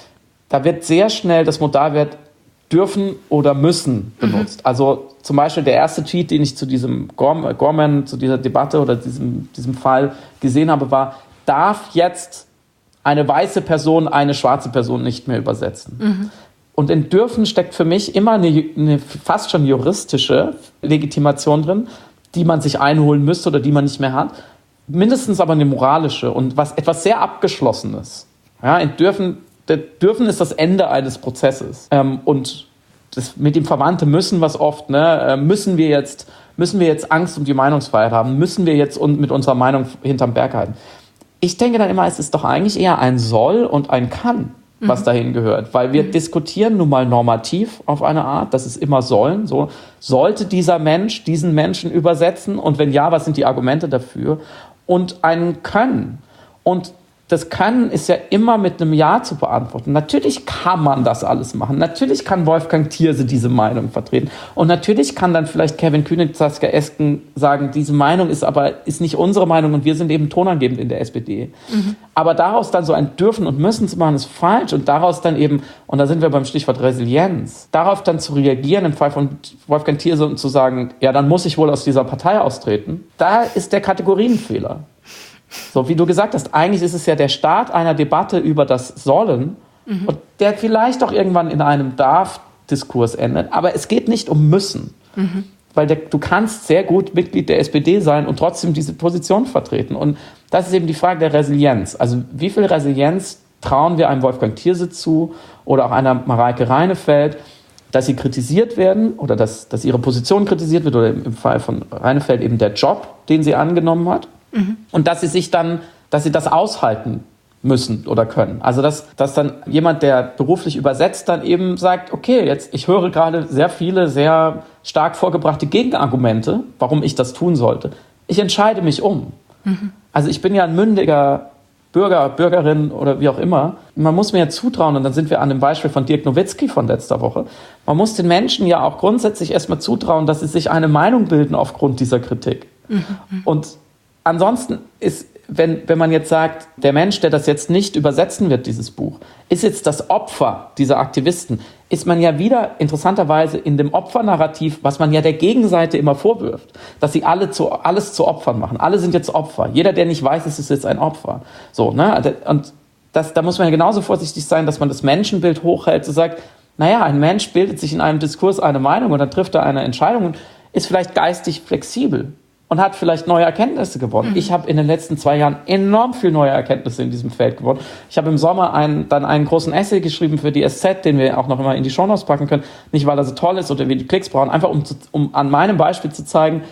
da wird sehr schnell das Modalwert dürfen oder müssen benutzt. Mhm. Also zum Beispiel der erste Tweet, den ich zu diesem Gorman, zu dieser Debatte oder diesem, diesem Fall gesehen habe, war, darf jetzt eine weiße Person eine schwarze Person nicht mehr übersetzen? Mhm. Und in dürfen steckt für mich immer eine, eine fast schon juristische Legitimation drin, die man sich einholen müsste oder die man nicht mehr hat. Mindestens aber eine moralische und was, etwas sehr Abgeschlossenes. Ja, in dürfen Dürfen ist das Ende eines Prozesses. Ähm, und das mit dem Verwandte müssen was oft, ne, müssen wir jetzt, müssen wir jetzt Angst um die Meinungsfreiheit haben, müssen wir jetzt mit unserer Meinung hinterm Berg halten. Ich denke dann immer, es ist doch eigentlich eher ein Soll und ein Kann, was mhm. dahin gehört. Weil wir mhm. diskutieren nun mal normativ auf eine Art, das ist immer sollen. So, sollte dieser Mensch diesen Menschen übersetzen? Und wenn ja, was sind die Argumente dafür? Und ein Können. Und das Können ist ja immer mit einem Ja zu beantworten. Natürlich kann man das alles machen. Natürlich kann Wolfgang Thierse diese Meinung vertreten. Und natürlich kann dann vielleicht Kevin Kühnert, Saskia Esken sagen, diese Meinung ist aber ist nicht unsere Meinung und wir sind eben tonangebend in der S P D. Mhm. Aber daraus dann so ein Dürfen und Müssen zu machen, ist falsch. Und daraus dann eben, und da sind wir beim Stichwort Resilienz, darauf dann zu reagieren im Fall von Wolfgang Thierse und zu sagen, ja, dann muss ich wohl aus dieser Partei austreten, da ist der Kategorienfehler. So, wie du gesagt hast, eigentlich ist es ja der Start einer Debatte über das Sollen mhm. und der vielleicht auch irgendwann in einem Darf-Diskurs endet. Aber es geht nicht um Müssen. Mhm. Weil der, du kannst sehr gut Mitglied der S P D sein und trotzdem diese Position vertreten. Und das ist eben die Frage der Resilienz. Also wie viel Resilienz trauen wir einem Wolfgang Thierse zu oder auch einer Mareike Reinefeld, dass sie kritisiert werden oder dass, dass ihre Position kritisiert wird oder im Fall von Reinefeld eben der Job, den sie angenommen hat. Mhm. Und dass sie sich dann, dass sie das aushalten müssen oder können. Also dass, dass dann jemand, der beruflich übersetzt, dann eben sagt, okay, jetzt ich höre gerade sehr viele, sehr stark vorgebrachte Gegenargumente, warum ich das tun sollte. Ich entscheide mich um. Mhm. Also ich bin ja ein mündiger Bürger, Bürgerin oder wie auch immer. Man muss mir ja zutrauen, und dann sind wir an dem Beispiel von Dirk Nowitzki von letzter Woche, man muss den Menschen ja auch grundsätzlich erstmal zutrauen, dass sie sich eine Meinung bilden aufgrund dieser Kritik. Mhm. Und ansonsten ist, wenn, wenn man jetzt sagt, der Mensch, der das jetzt nicht übersetzen wird, dieses Buch, ist jetzt das Opfer dieser Aktivisten, ist man ja wieder interessanterweise in dem Opfernarrativ, was man ja der Gegenseite immer vorwirft, dass sie alle zu, alles zu Opfern machen. Alle sind jetzt Opfer. Jeder, der nicht weiß, ist, ist jetzt ein Opfer. So, ne? Und das, da muss man ja genauso vorsichtig sein, dass man das Menschenbild hochhält, so sagt, naja, ein Mensch bildet sich in einem Diskurs eine Meinung und dann trifft er eine Entscheidung und ist vielleicht geistig flexibel. Und hat vielleicht neue Erkenntnisse gewonnen. Mhm. Ich habe in den letzten zwei Jahren enorm viel neue Erkenntnisse in diesem Feld gewonnen. Ich habe im Sommer einen, dann einen großen Essay geschrieben für die S Z, den wir auch noch immer in die Shownotes packen können. Nicht, weil er so toll ist oder wir die Klicks brauchen, einfach um, zu, um an meinem Beispiel zu zeigen,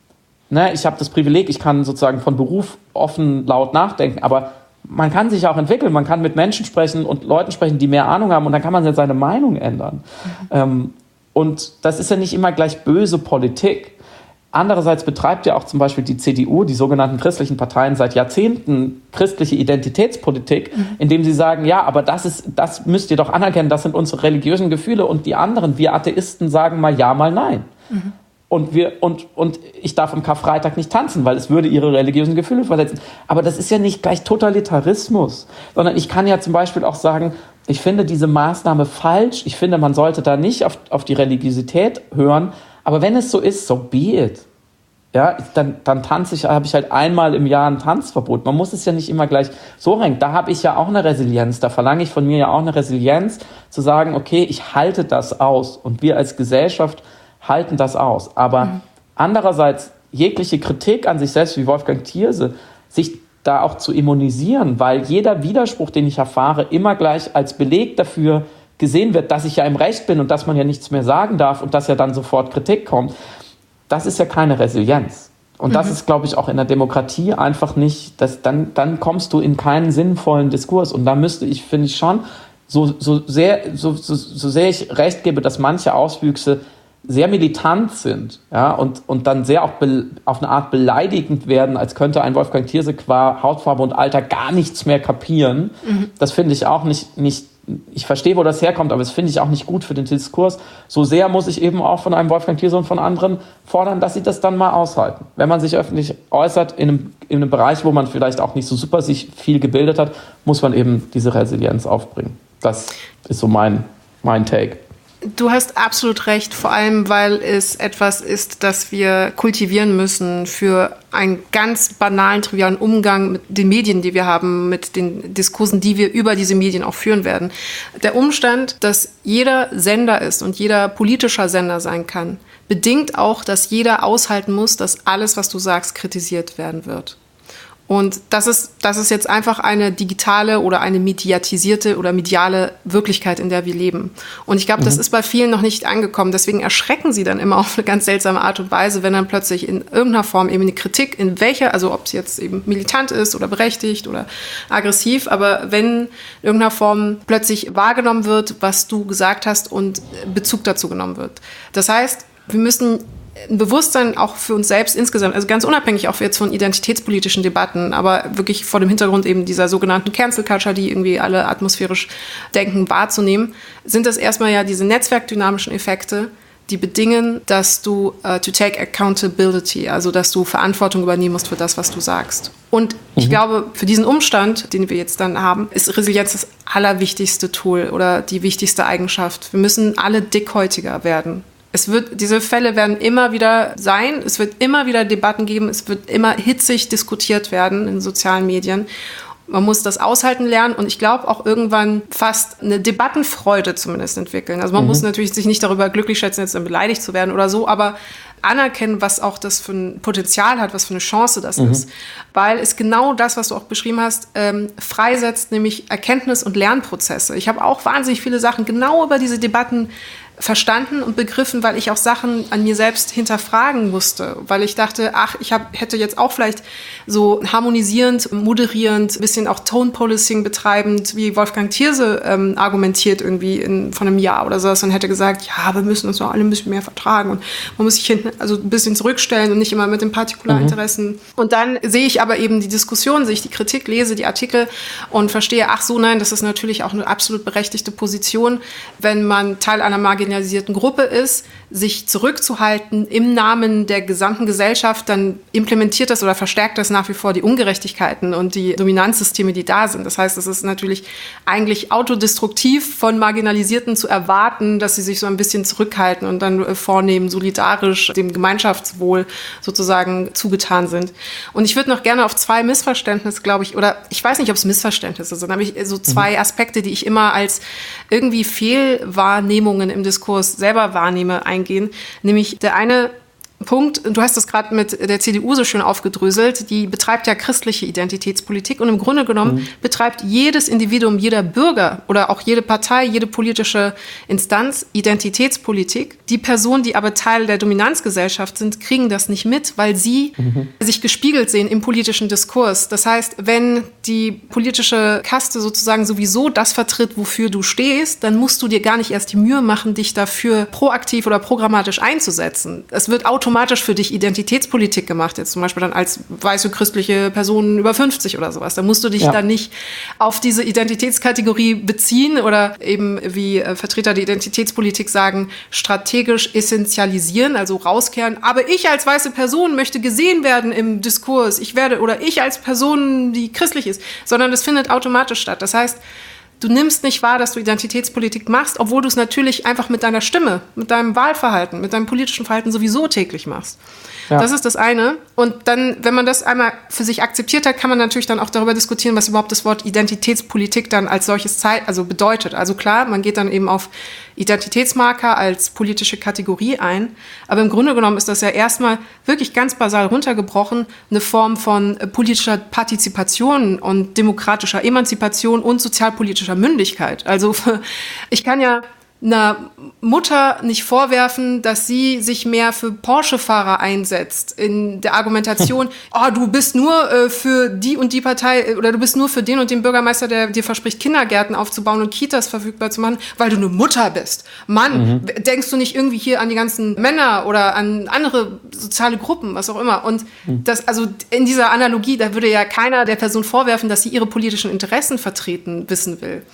ne, ich habe das Privileg, ich kann sozusagen von Beruf offen laut nachdenken, aber man kann sich auch entwickeln, man kann mit Menschen sprechen und Leuten sprechen, die mehr Ahnung haben und dann kann man ja seine Meinung ändern. Mhm. Ähm, und das ist ja nicht immer gleich böse Politik. Andererseits betreibt ja auch zum Beispiel die C D U, die sogenannten christlichen Parteien, seit Jahrzehnten christliche Identitätspolitik, mhm. indem sie sagen, ja, aber das ist, das müsst ihr doch anerkennen, das sind unsere religiösen Gefühle und die anderen, wir Atheisten, sagen mal ja, mal nein. Mhm. Und, wir, und, und ich darf am Karfreitag nicht tanzen, weil es würde ihre religiösen Gefühle verletzen. Aber das ist ja nicht gleich Totalitarismus, sondern ich kann ja zum Beispiel auch sagen, ich finde diese Maßnahme falsch, ich finde, man sollte da nicht auf, auf die Religiosität hören, aber wenn es so ist, so be it. Ja, dann, dann tanze ich, habe ich halt einmal im Jahr ein Tanzverbot. Man muss es ja nicht immer gleich so rein. Da habe ich ja auch eine Resilienz. Da verlange ich von mir ja auch eine Resilienz, zu sagen, okay, ich halte das aus. Und wir als Gesellschaft halten das aus. Aber mhm. andererseits, jegliche Kritik an sich selbst, wie Wolfgang Thierse, sich da auch zu immunisieren, weil jeder Widerspruch, den ich erfahre, immer gleich als Beleg dafür gesehen wird, dass ich ja im Recht bin und dass man ja nichts mehr sagen darf und dass ja dann sofort Kritik kommt, das ist ja keine Resilienz. Und das mhm. ist, glaube ich, auch in der Demokratie einfach nicht, dass dann, dann kommst du in keinen sinnvollen Diskurs. Und da müsste ich, finde ich schon, so, so, sehr, so, so, so sehr ich recht gebe, dass manche Auswüchse sehr militant sind, ja, und, und dann sehr auch be, auf eine Art beleidigend werden, als könnte ein Wolfgang Thierse qua Hautfarbe und Alter gar nichts mehr kapieren. Mhm. Das finde ich auch nicht, nicht ich verstehe, wo das herkommt, aber das finde ich auch nicht gut für den Diskurs. So sehr muss ich eben auch von einem Wolfgang Thierse und von anderen fordern, dass sie das dann mal aushalten. Wenn man sich öffentlich äußert in einem, in einem Bereich, wo man vielleicht auch nicht so super sich viel gebildet hat, muss man eben diese Resilienz aufbringen. Das ist so mein, mein Take. Du hast absolut recht, vor allem, weil es etwas ist, das wir kultivieren müssen für einen ganz banalen, trivialen Umgang mit den Medien, die wir haben, mit den Diskursen, die wir über diese Medien auch führen werden. Der Umstand, dass jeder Sender ist und jeder politischer Sender sein kann, bedingt auch, dass jeder aushalten muss, dass alles, was du sagst, kritisiert werden wird. Und das ist, das ist jetzt einfach eine digitale oder eine mediatisierte oder mediale Wirklichkeit, in der wir leben. Und ich glaube, mhm. das ist bei vielen noch nicht angekommen. Deswegen erschrecken sie dann immer auf eine ganz seltsame Art und Weise, wenn dann plötzlich in irgendeiner Form eben eine Kritik, in welcher, also ob es jetzt eben militant ist oder berechtigt oder aggressiv, aber wenn in irgendeiner Form plötzlich wahrgenommen wird, was du gesagt hast und Bezug dazu genommen wird. Das heißt, wir müssen ein Bewusstsein auch für uns selbst insgesamt, also ganz unabhängig auch jetzt von identitätspolitischen Debatten, aber wirklich vor dem Hintergrund eben dieser sogenannten Cancel Culture, die irgendwie alle atmosphärisch denken, wahrzunehmen, sind das erstmal ja diese netzwerkdynamischen Effekte, die bedingen, dass du uh, to take accountability, also dass du Verantwortung übernehmen musst für das, was du sagst. Und mhm. ich glaube, für diesen Umstand, den wir jetzt dann haben, ist Resilienz das allerwichtigste Tool oder die wichtigste Eigenschaft. Wir müssen alle dickhäutiger werden. Es wird, diese Fälle werden immer wieder sein, es wird immer wieder Debatten geben, es wird immer hitzig diskutiert werden in sozialen Medien. Man muss das aushalten lernen und ich glaube auch irgendwann fast eine Debattenfreude zumindest entwickeln. Also man mhm. muss natürlich sich nicht darüber glücklich schätzen, jetzt dann beleidigt zu werden oder so, aber anerkennen, was auch das für ein Potenzial hat, was für eine Chance das mhm. ist. Weil es genau das, was du auch beschrieben hast, ähm, freisetzt, nämlich Erkenntnis- und Lernprozesse. Ich habe auch wahnsinnig viele Sachen genau über diese Debatten verstanden und begriffen, weil ich auch Sachen an mir selbst hinterfragen musste, weil ich dachte, ach, ich hab, hätte jetzt auch vielleicht so harmonisierend, moderierend, ein bisschen auch Tone-Policing betreibend, wie Wolfgang Thierse ähm, argumentiert irgendwie in, von einem Jahr oder so, und hätte gesagt, ja, wir müssen uns doch alle ein bisschen mehr vertragen und man muss sich hinten also ein bisschen zurückstellen und nicht immer mit den Partikularinteressen. Mhm. Und dann sehe ich aber eben die Diskussion, sehe ich die Kritik, lese die Artikel und verstehe, ach so, nein, das ist natürlich auch eine absolut berechtigte Position, wenn man Teil einer marginalisierten Gruppe ist, sich zurückzuhalten im Namen der gesamten Gesellschaft, dann implementiert das oder verstärkt das nach wie vor die Ungerechtigkeiten und die Dominanzsysteme, die da sind. Das heißt, es ist natürlich eigentlich autodestruktiv von Marginalisierten zu erwarten, dass sie sich so ein bisschen zurückhalten und dann vornehmen, solidarisch dem Gemeinschaftswohl sozusagen zugetan sind. Und ich würde noch gerne auf zwei Missverständnisse, glaube ich, oder ich weiß nicht, ob es Missverständnisse sind, aber ich, so zwei Aspekte, die ich immer als irgendwie Fehlwahrnehmungen im Diskurs selber wahrnehme, eingehen. Nämlich der eine Punkt, du hast das gerade mit der C D U so schön aufgedröselt, die betreibt ja christliche Identitätspolitik und im Grunde genommen mhm. betreibt jedes Individuum, jeder Bürger oder auch jede Partei, jede politische Instanz Identitätspolitik. Die Personen, die aber Teil der Dominanzgesellschaft sind, kriegen das nicht mit, weil sie mhm. sich gespiegelt sehen im politischen Diskurs. Das heißt, wenn die politische Kaste sozusagen sowieso das vertritt, wofür du stehst, dann musst du dir gar nicht erst die Mühe machen, dich dafür proaktiv oder programmatisch einzusetzen. Es wird automatisch automatisch für dich Identitätspolitik gemacht, jetzt zum Beispiel dann als weiße christliche Person über fünfzig oder sowas. Da musst du dich ja. dann nicht auf diese Identitätskategorie beziehen oder eben, wie äh, Vertreter der Identitätspolitik sagen, strategisch essentialisieren, also rauskehren. Aber ich als weiße Person möchte gesehen werden im Diskurs. Ich werde, oder ich als Person, die christlich ist, sondern das findet automatisch statt. Das heißt, du nimmst nicht wahr, dass du Identitätspolitik machst, obwohl du es natürlich einfach mit deiner Stimme, mit deinem Wahlverhalten, mit deinem politischen Verhalten sowieso täglich machst. Ja. Das ist das eine. Und dann, wenn man das einmal für sich akzeptiert hat, kann man natürlich dann auch darüber diskutieren, was überhaupt das Wort Identitätspolitik dann als solches Zeit, also bedeutet. Also klar, man geht dann eben auf Identitätsmarker als politische Kategorie ein. Aber im Grunde genommen ist das ja erstmal wirklich ganz basal runtergebrochen eine Form von politischer Partizipation und demokratischer Emanzipation und sozialpolitischer Mündigkeit. Also ich kann ja einer Mutter nicht vorwerfen, dass sie sich mehr für Porsche-Fahrer einsetzt in der Argumentation, oh, du bist nur äh, für die und die Partei oder du bist nur für den und den Bürgermeister, der dir verspricht, Kindergärten aufzubauen und Kitas verfügbar zu machen, weil du eine Mutter bist. Mann, mhm. denkst du nicht irgendwie hier an die ganzen Männer oder an andere soziale Gruppen, was auch immer. Und mhm. das, also in dieser Analogie, da würde ja keiner der Person vorwerfen, dass sie ihre politischen Interessen vertreten wissen will.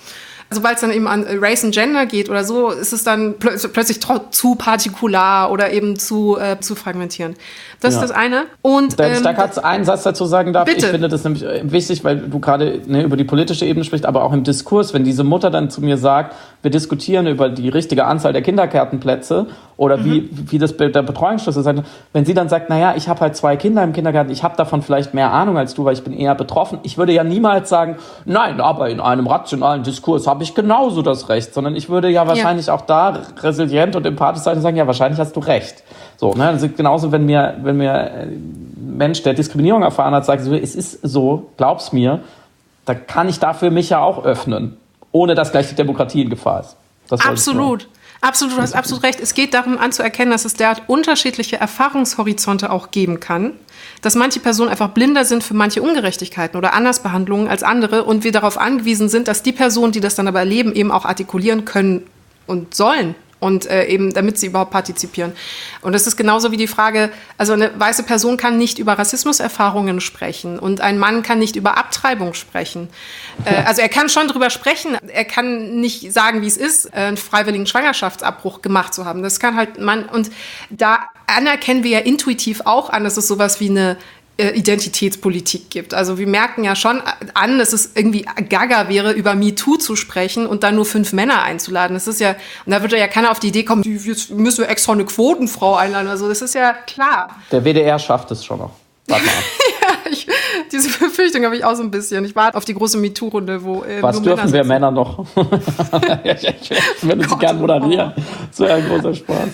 Sobald es dann eben an Race and Gender geht oder so, ist es dann plö- plötzlich tro- zu partikular oder eben zu, äh, zu fragmentierend. Das ja. ist das eine. Und, Wenn ich ähm, da kurz einen Satz dazu sagen darf, bitte. Ich finde das nämlich wichtig, weil du gerade ne, über die politische Ebene sprichst, aber auch im Diskurs, wenn diese Mutter dann zu mir sagt, wir diskutieren über die richtige Anzahl der Kindergartenplätze oder mhm. wie, wie das der Betreuungsschlüssel ist, wenn sie dann sagt, naja, ich habe halt zwei Kinder im Kindergarten, ich habe davon vielleicht mehr Ahnung als du, weil ich bin eher betroffen. Ich würde ja niemals sagen, nein, aber in einem rationalen Diskurs habe ich genauso das Recht, sondern ich würde ja wahrscheinlich ja. auch da resilient und empathisch sein und sagen, ja, wahrscheinlich hast du recht. So, ne? Also genauso, wenn mir, wenn mir ein Mensch, der Diskriminierung erfahren hat, sagt, es ist so, glaub's mir, da kann ich dafür mich ja auch öffnen, ohne dass gleich die Demokratie in Gefahr ist. Das absolut. Absolut, du hast absolut recht. Es geht darum anzuerkennen, dass es derart unterschiedliche Erfahrungshorizonte auch geben kann, dass manche Personen einfach blinder sind für manche Ungerechtigkeiten oder Andersbehandlungen als andere und wir darauf angewiesen sind, dass die Personen, die das dann aber erleben, eben auch artikulieren können und sollen. Und äh, eben, damit sie überhaupt partizipieren. Und das ist genauso wie die Frage, also eine weiße Person kann nicht über Rassismuserfahrungen sprechen und ein Mann kann nicht über Abtreibung sprechen. Äh, also er kann schon drüber sprechen, er kann nicht sagen, wie es ist, einen freiwilligen Schwangerschaftsabbruch gemacht zu haben. Das kann halt man, und da anerkennen wir ja intuitiv auch an, dass es sowas wie eine Identitätspolitik gibt. Also wir merken ja schon an, dass es irgendwie gaga wäre, über MeToo zu sprechen und dann nur fünf Männer einzuladen. Das ist ja, und da würde ja keiner auf die Idee kommen, jetzt müssen wir extra eine Quotenfrau einladen. Also das ist ja klar. Der W D R schafft es schon noch. Warte mal. ja, ich, diese Befürchtung habe ich auch so ein bisschen. Ich warte auf die große MeToo-Runde, wo äh, Was nur dürfen Männer wir Männer noch? ich, ich, ich würde sie gerne moderieren. So ein großer Spaß.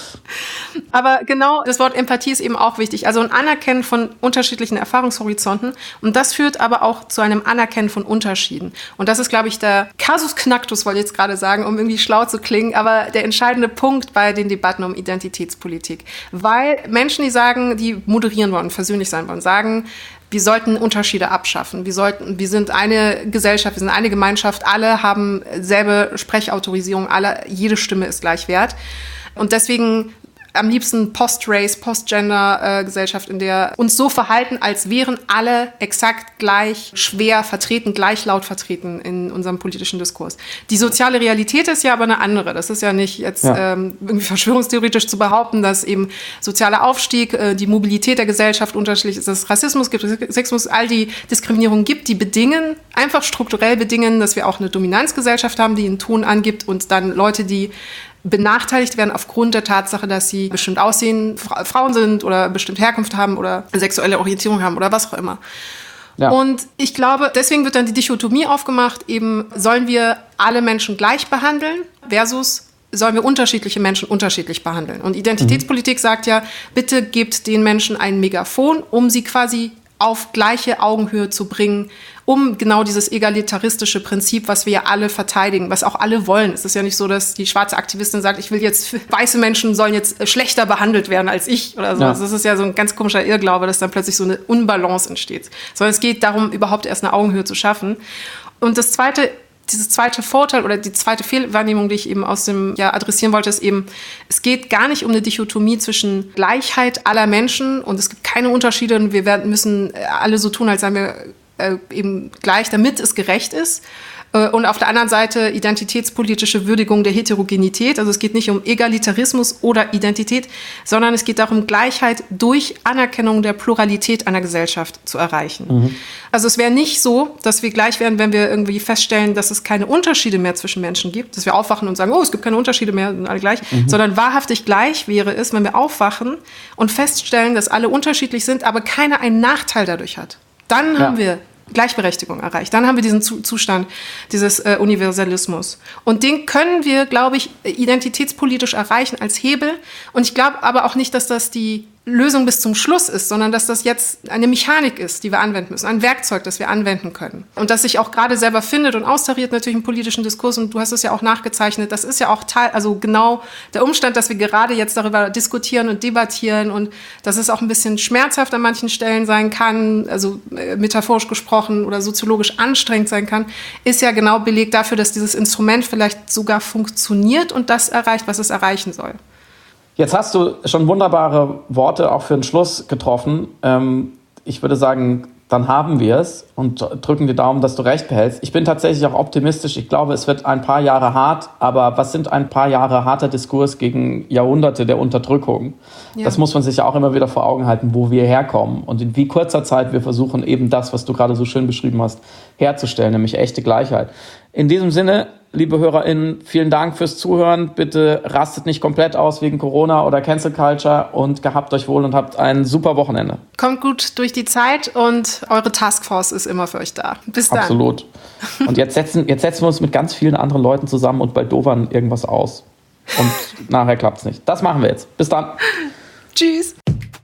Aber genau, das Wort Empathie ist eben auch wichtig. Also ein Anerkennen von unterschiedlichen Erfahrungshorizonten. Und das führt aber auch zu einem Anerkennen von Unterschieden. Und das ist, glaube ich, der Casus Knacktus, wollte ich jetzt gerade sagen, um irgendwie schlau zu klingen. Aber der entscheidende Punkt bei den Debatten um Identitätspolitik. Weil Menschen, die sagen, die moderieren wollen, versöhnlich sein wollen, sagen, wir sollten Unterschiede abschaffen. Wir sollten, wir sind eine Gesellschaft, wir sind eine Gemeinschaft. Alle haben selbe Sprechautorisierung. Alle, jede Stimme ist gleich wert. Und deswegen am liebsten Post-Race, Post-Gender-Gesellschaft, in der uns so verhalten, als wären alle exakt gleich schwer vertreten, gleich laut vertreten in unserem politischen Diskurs. Die soziale Realität ist ja aber eine andere. Das ist ja nicht jetzt ja. ähm, irgendwie verschwörungstheoretisch zu behaupten, dass eben sozialer Aufstieg, äh, die Mobilität der Gesellschaft unterschiedlich ist, dass es Rassismus gibt, Sexismus, all die Diskriminierungen gibt, die bedingen, einfach strukturell bedingen, dass wir auch eine Dominanzgesellschaft haben, die einen Ton angibt und dann Leute, die benachteiligt werden aufgrund der Tatsache, dass sie bestimmt aussehen, Fra- Frauen sind oder bestimmt Herkunft haben oder sexuelle Orientierung haben oder was auch immer. Ja. Und ich glaube, deswegen wird dann die Dichotomie aufgemacht, eben sollen wir alle Menschen gleich behandeln versus sollen wir unterschiedliche Menschen unterschiedlich behandeln. Und Identitätspolitik mhm. sagt ja, bitte gebt den Menschen ein Megafon, um sie quasi auf gleiche Augenhöhe zu bringen, um genau dieses egalitaristische Prinzip, was wir ja alle verteidigen, was auch alle wollen. Es ist ja nicht so, dass die schwarze Aktivistin sagt, ich will jetzt, weiße Menschen sollen jetzt schlechter behandelt werden als ich oder so. Ja. Also das ist ja so ein ganz komischer Irrglaube, dass dann plötzlich so eine Unbalance entsteht. Sondern es geht darum, überhaupt erst eine Augenhöhe zu schaffen. Und das zweite, dieses zweite Vorteil oder die zweite Fehlwahrnehmung, die ich eben aus dem, ja, adressieren wollte, ist eben, es geht gar nicht um eine Dichotomie zwischen Gleichheit aller Menschen und es gibt keine Unterschiede und wir werden, müssen alle so tun, als seien wir äh, eben gleich, damit es gerecht ist. Und auf der anderen Seite identitätspolitische Würdigung der Heterogenität. Also es geht nicht um Egalitarismus oder Identität, sondern es geht darum, Gleichheit durch Anerkennung der Pluralität einer Gesellschaft zu erreichen. Mhm. Also es wäre nicht so, dass wir gleich wären, wenn wir irgendwie feststellen, dass es keine Unterschiede mehr zwischen Menschen gibt, dass wir aufwachen und sagen, oh, es gibt keine Unterschiede mehr, sind alle gleich, mhm. sondern wahrhaftig gleich wäre es, wenn wir aufwachen und feststellen, dass alle unterschiedlich sind, aber keiner einen Nachteil dadurch hat. Dann ja. haben wir Gleichberechtigung erreicht. Dann haben wir diesen Zustand dieses äh, Universalismus. Und den können wir, glaube ich, identitätspolitisch erreichen als Hebel. Und ich glaube aber auch nicht, dass das die Lösung bis zum Schluss ist, sondern dass das jetzt eine Mechanik ist, die wir anwenden müssen, ein Werkzeug, das wir anwenden können. Und das sich auch gerade selber findet und austariert natürlich im politischen Diskurs. Und du hast es ja auch nachgezeichnet. Das ist ja auch Teil, also genau der Umstand, dass wir gerade jetzt darüber diskutieren und debattieren und dass es auch ein bisschen schmerzhaft an manchen Stellen sein kann, also äh, metaphorisch gesprochen oder soziologisch anstrengend sein kann, ist ja genau Beleg dafür, dass dieses Instrument vielleicht sogar funktioniert und das erreicht, was es erreichen soll. Jetzt hast du schon wunderbare Worte auch für den Schluss getroffen. Ich würde sagen, dann haben wir es und drücken die Daumen, dass du recht behältst. Ich bin tatsächlich auch optimistisch. Ich glaube, es wird ein paar Jahre hart, aber was sind ein paar Jahre harter Diskurs gegen Jahrhunderte der Unterdrückung? Ja. Das muss man sich ja auch immer wieder vor Augen halten, wo wir herkommen und in wie kurzer Zeit wir versuchen, eben das, was du gerade so schön beschrieben hast, herzustellen, nämlich echte Gleichheit. In diesem Sinne, liebe HörerInnen, vielen Dank fürs Zuhören. Bitte rastet nicht komplett aus wegen Corona oder Cancel Culture und gehabt euch wohl und habt ein super Wochenende. Kommt gut durch die Zeit und eure Taskforce ist immer für euch da. Bis dann. Absolut. Und jetzt setzen, jetzt setzen wir uns mit ganz vielen anderen Leuten zusammen und baldowern irgendwas aus. Und nachher klappt's nicht. Das machen wir jetzt. Bis dann. Tschüss.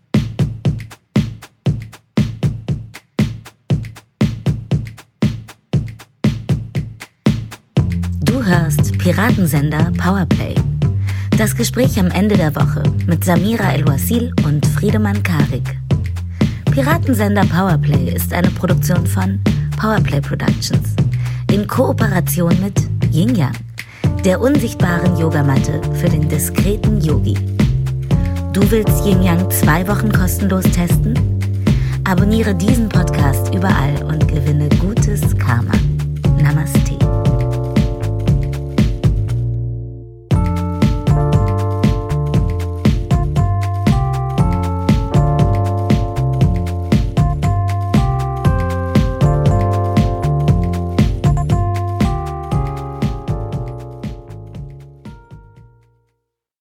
Du hörst Piratensender Powerplay. Das Gespräch am Ende der Woche mit Samira El-Wasil und Friedemann Karik. Piratensender Powerplay ist eine Produktion von Powerplay Productions in Kooperation mit Yin Yang, der unsichtbaren Yogamatte für den diskreten Yogi. Du willst Yin Yang zwei Wochen kostenlos testen? Abonniere diesen Podcast überall und gewinne gutes Karma. Namaste.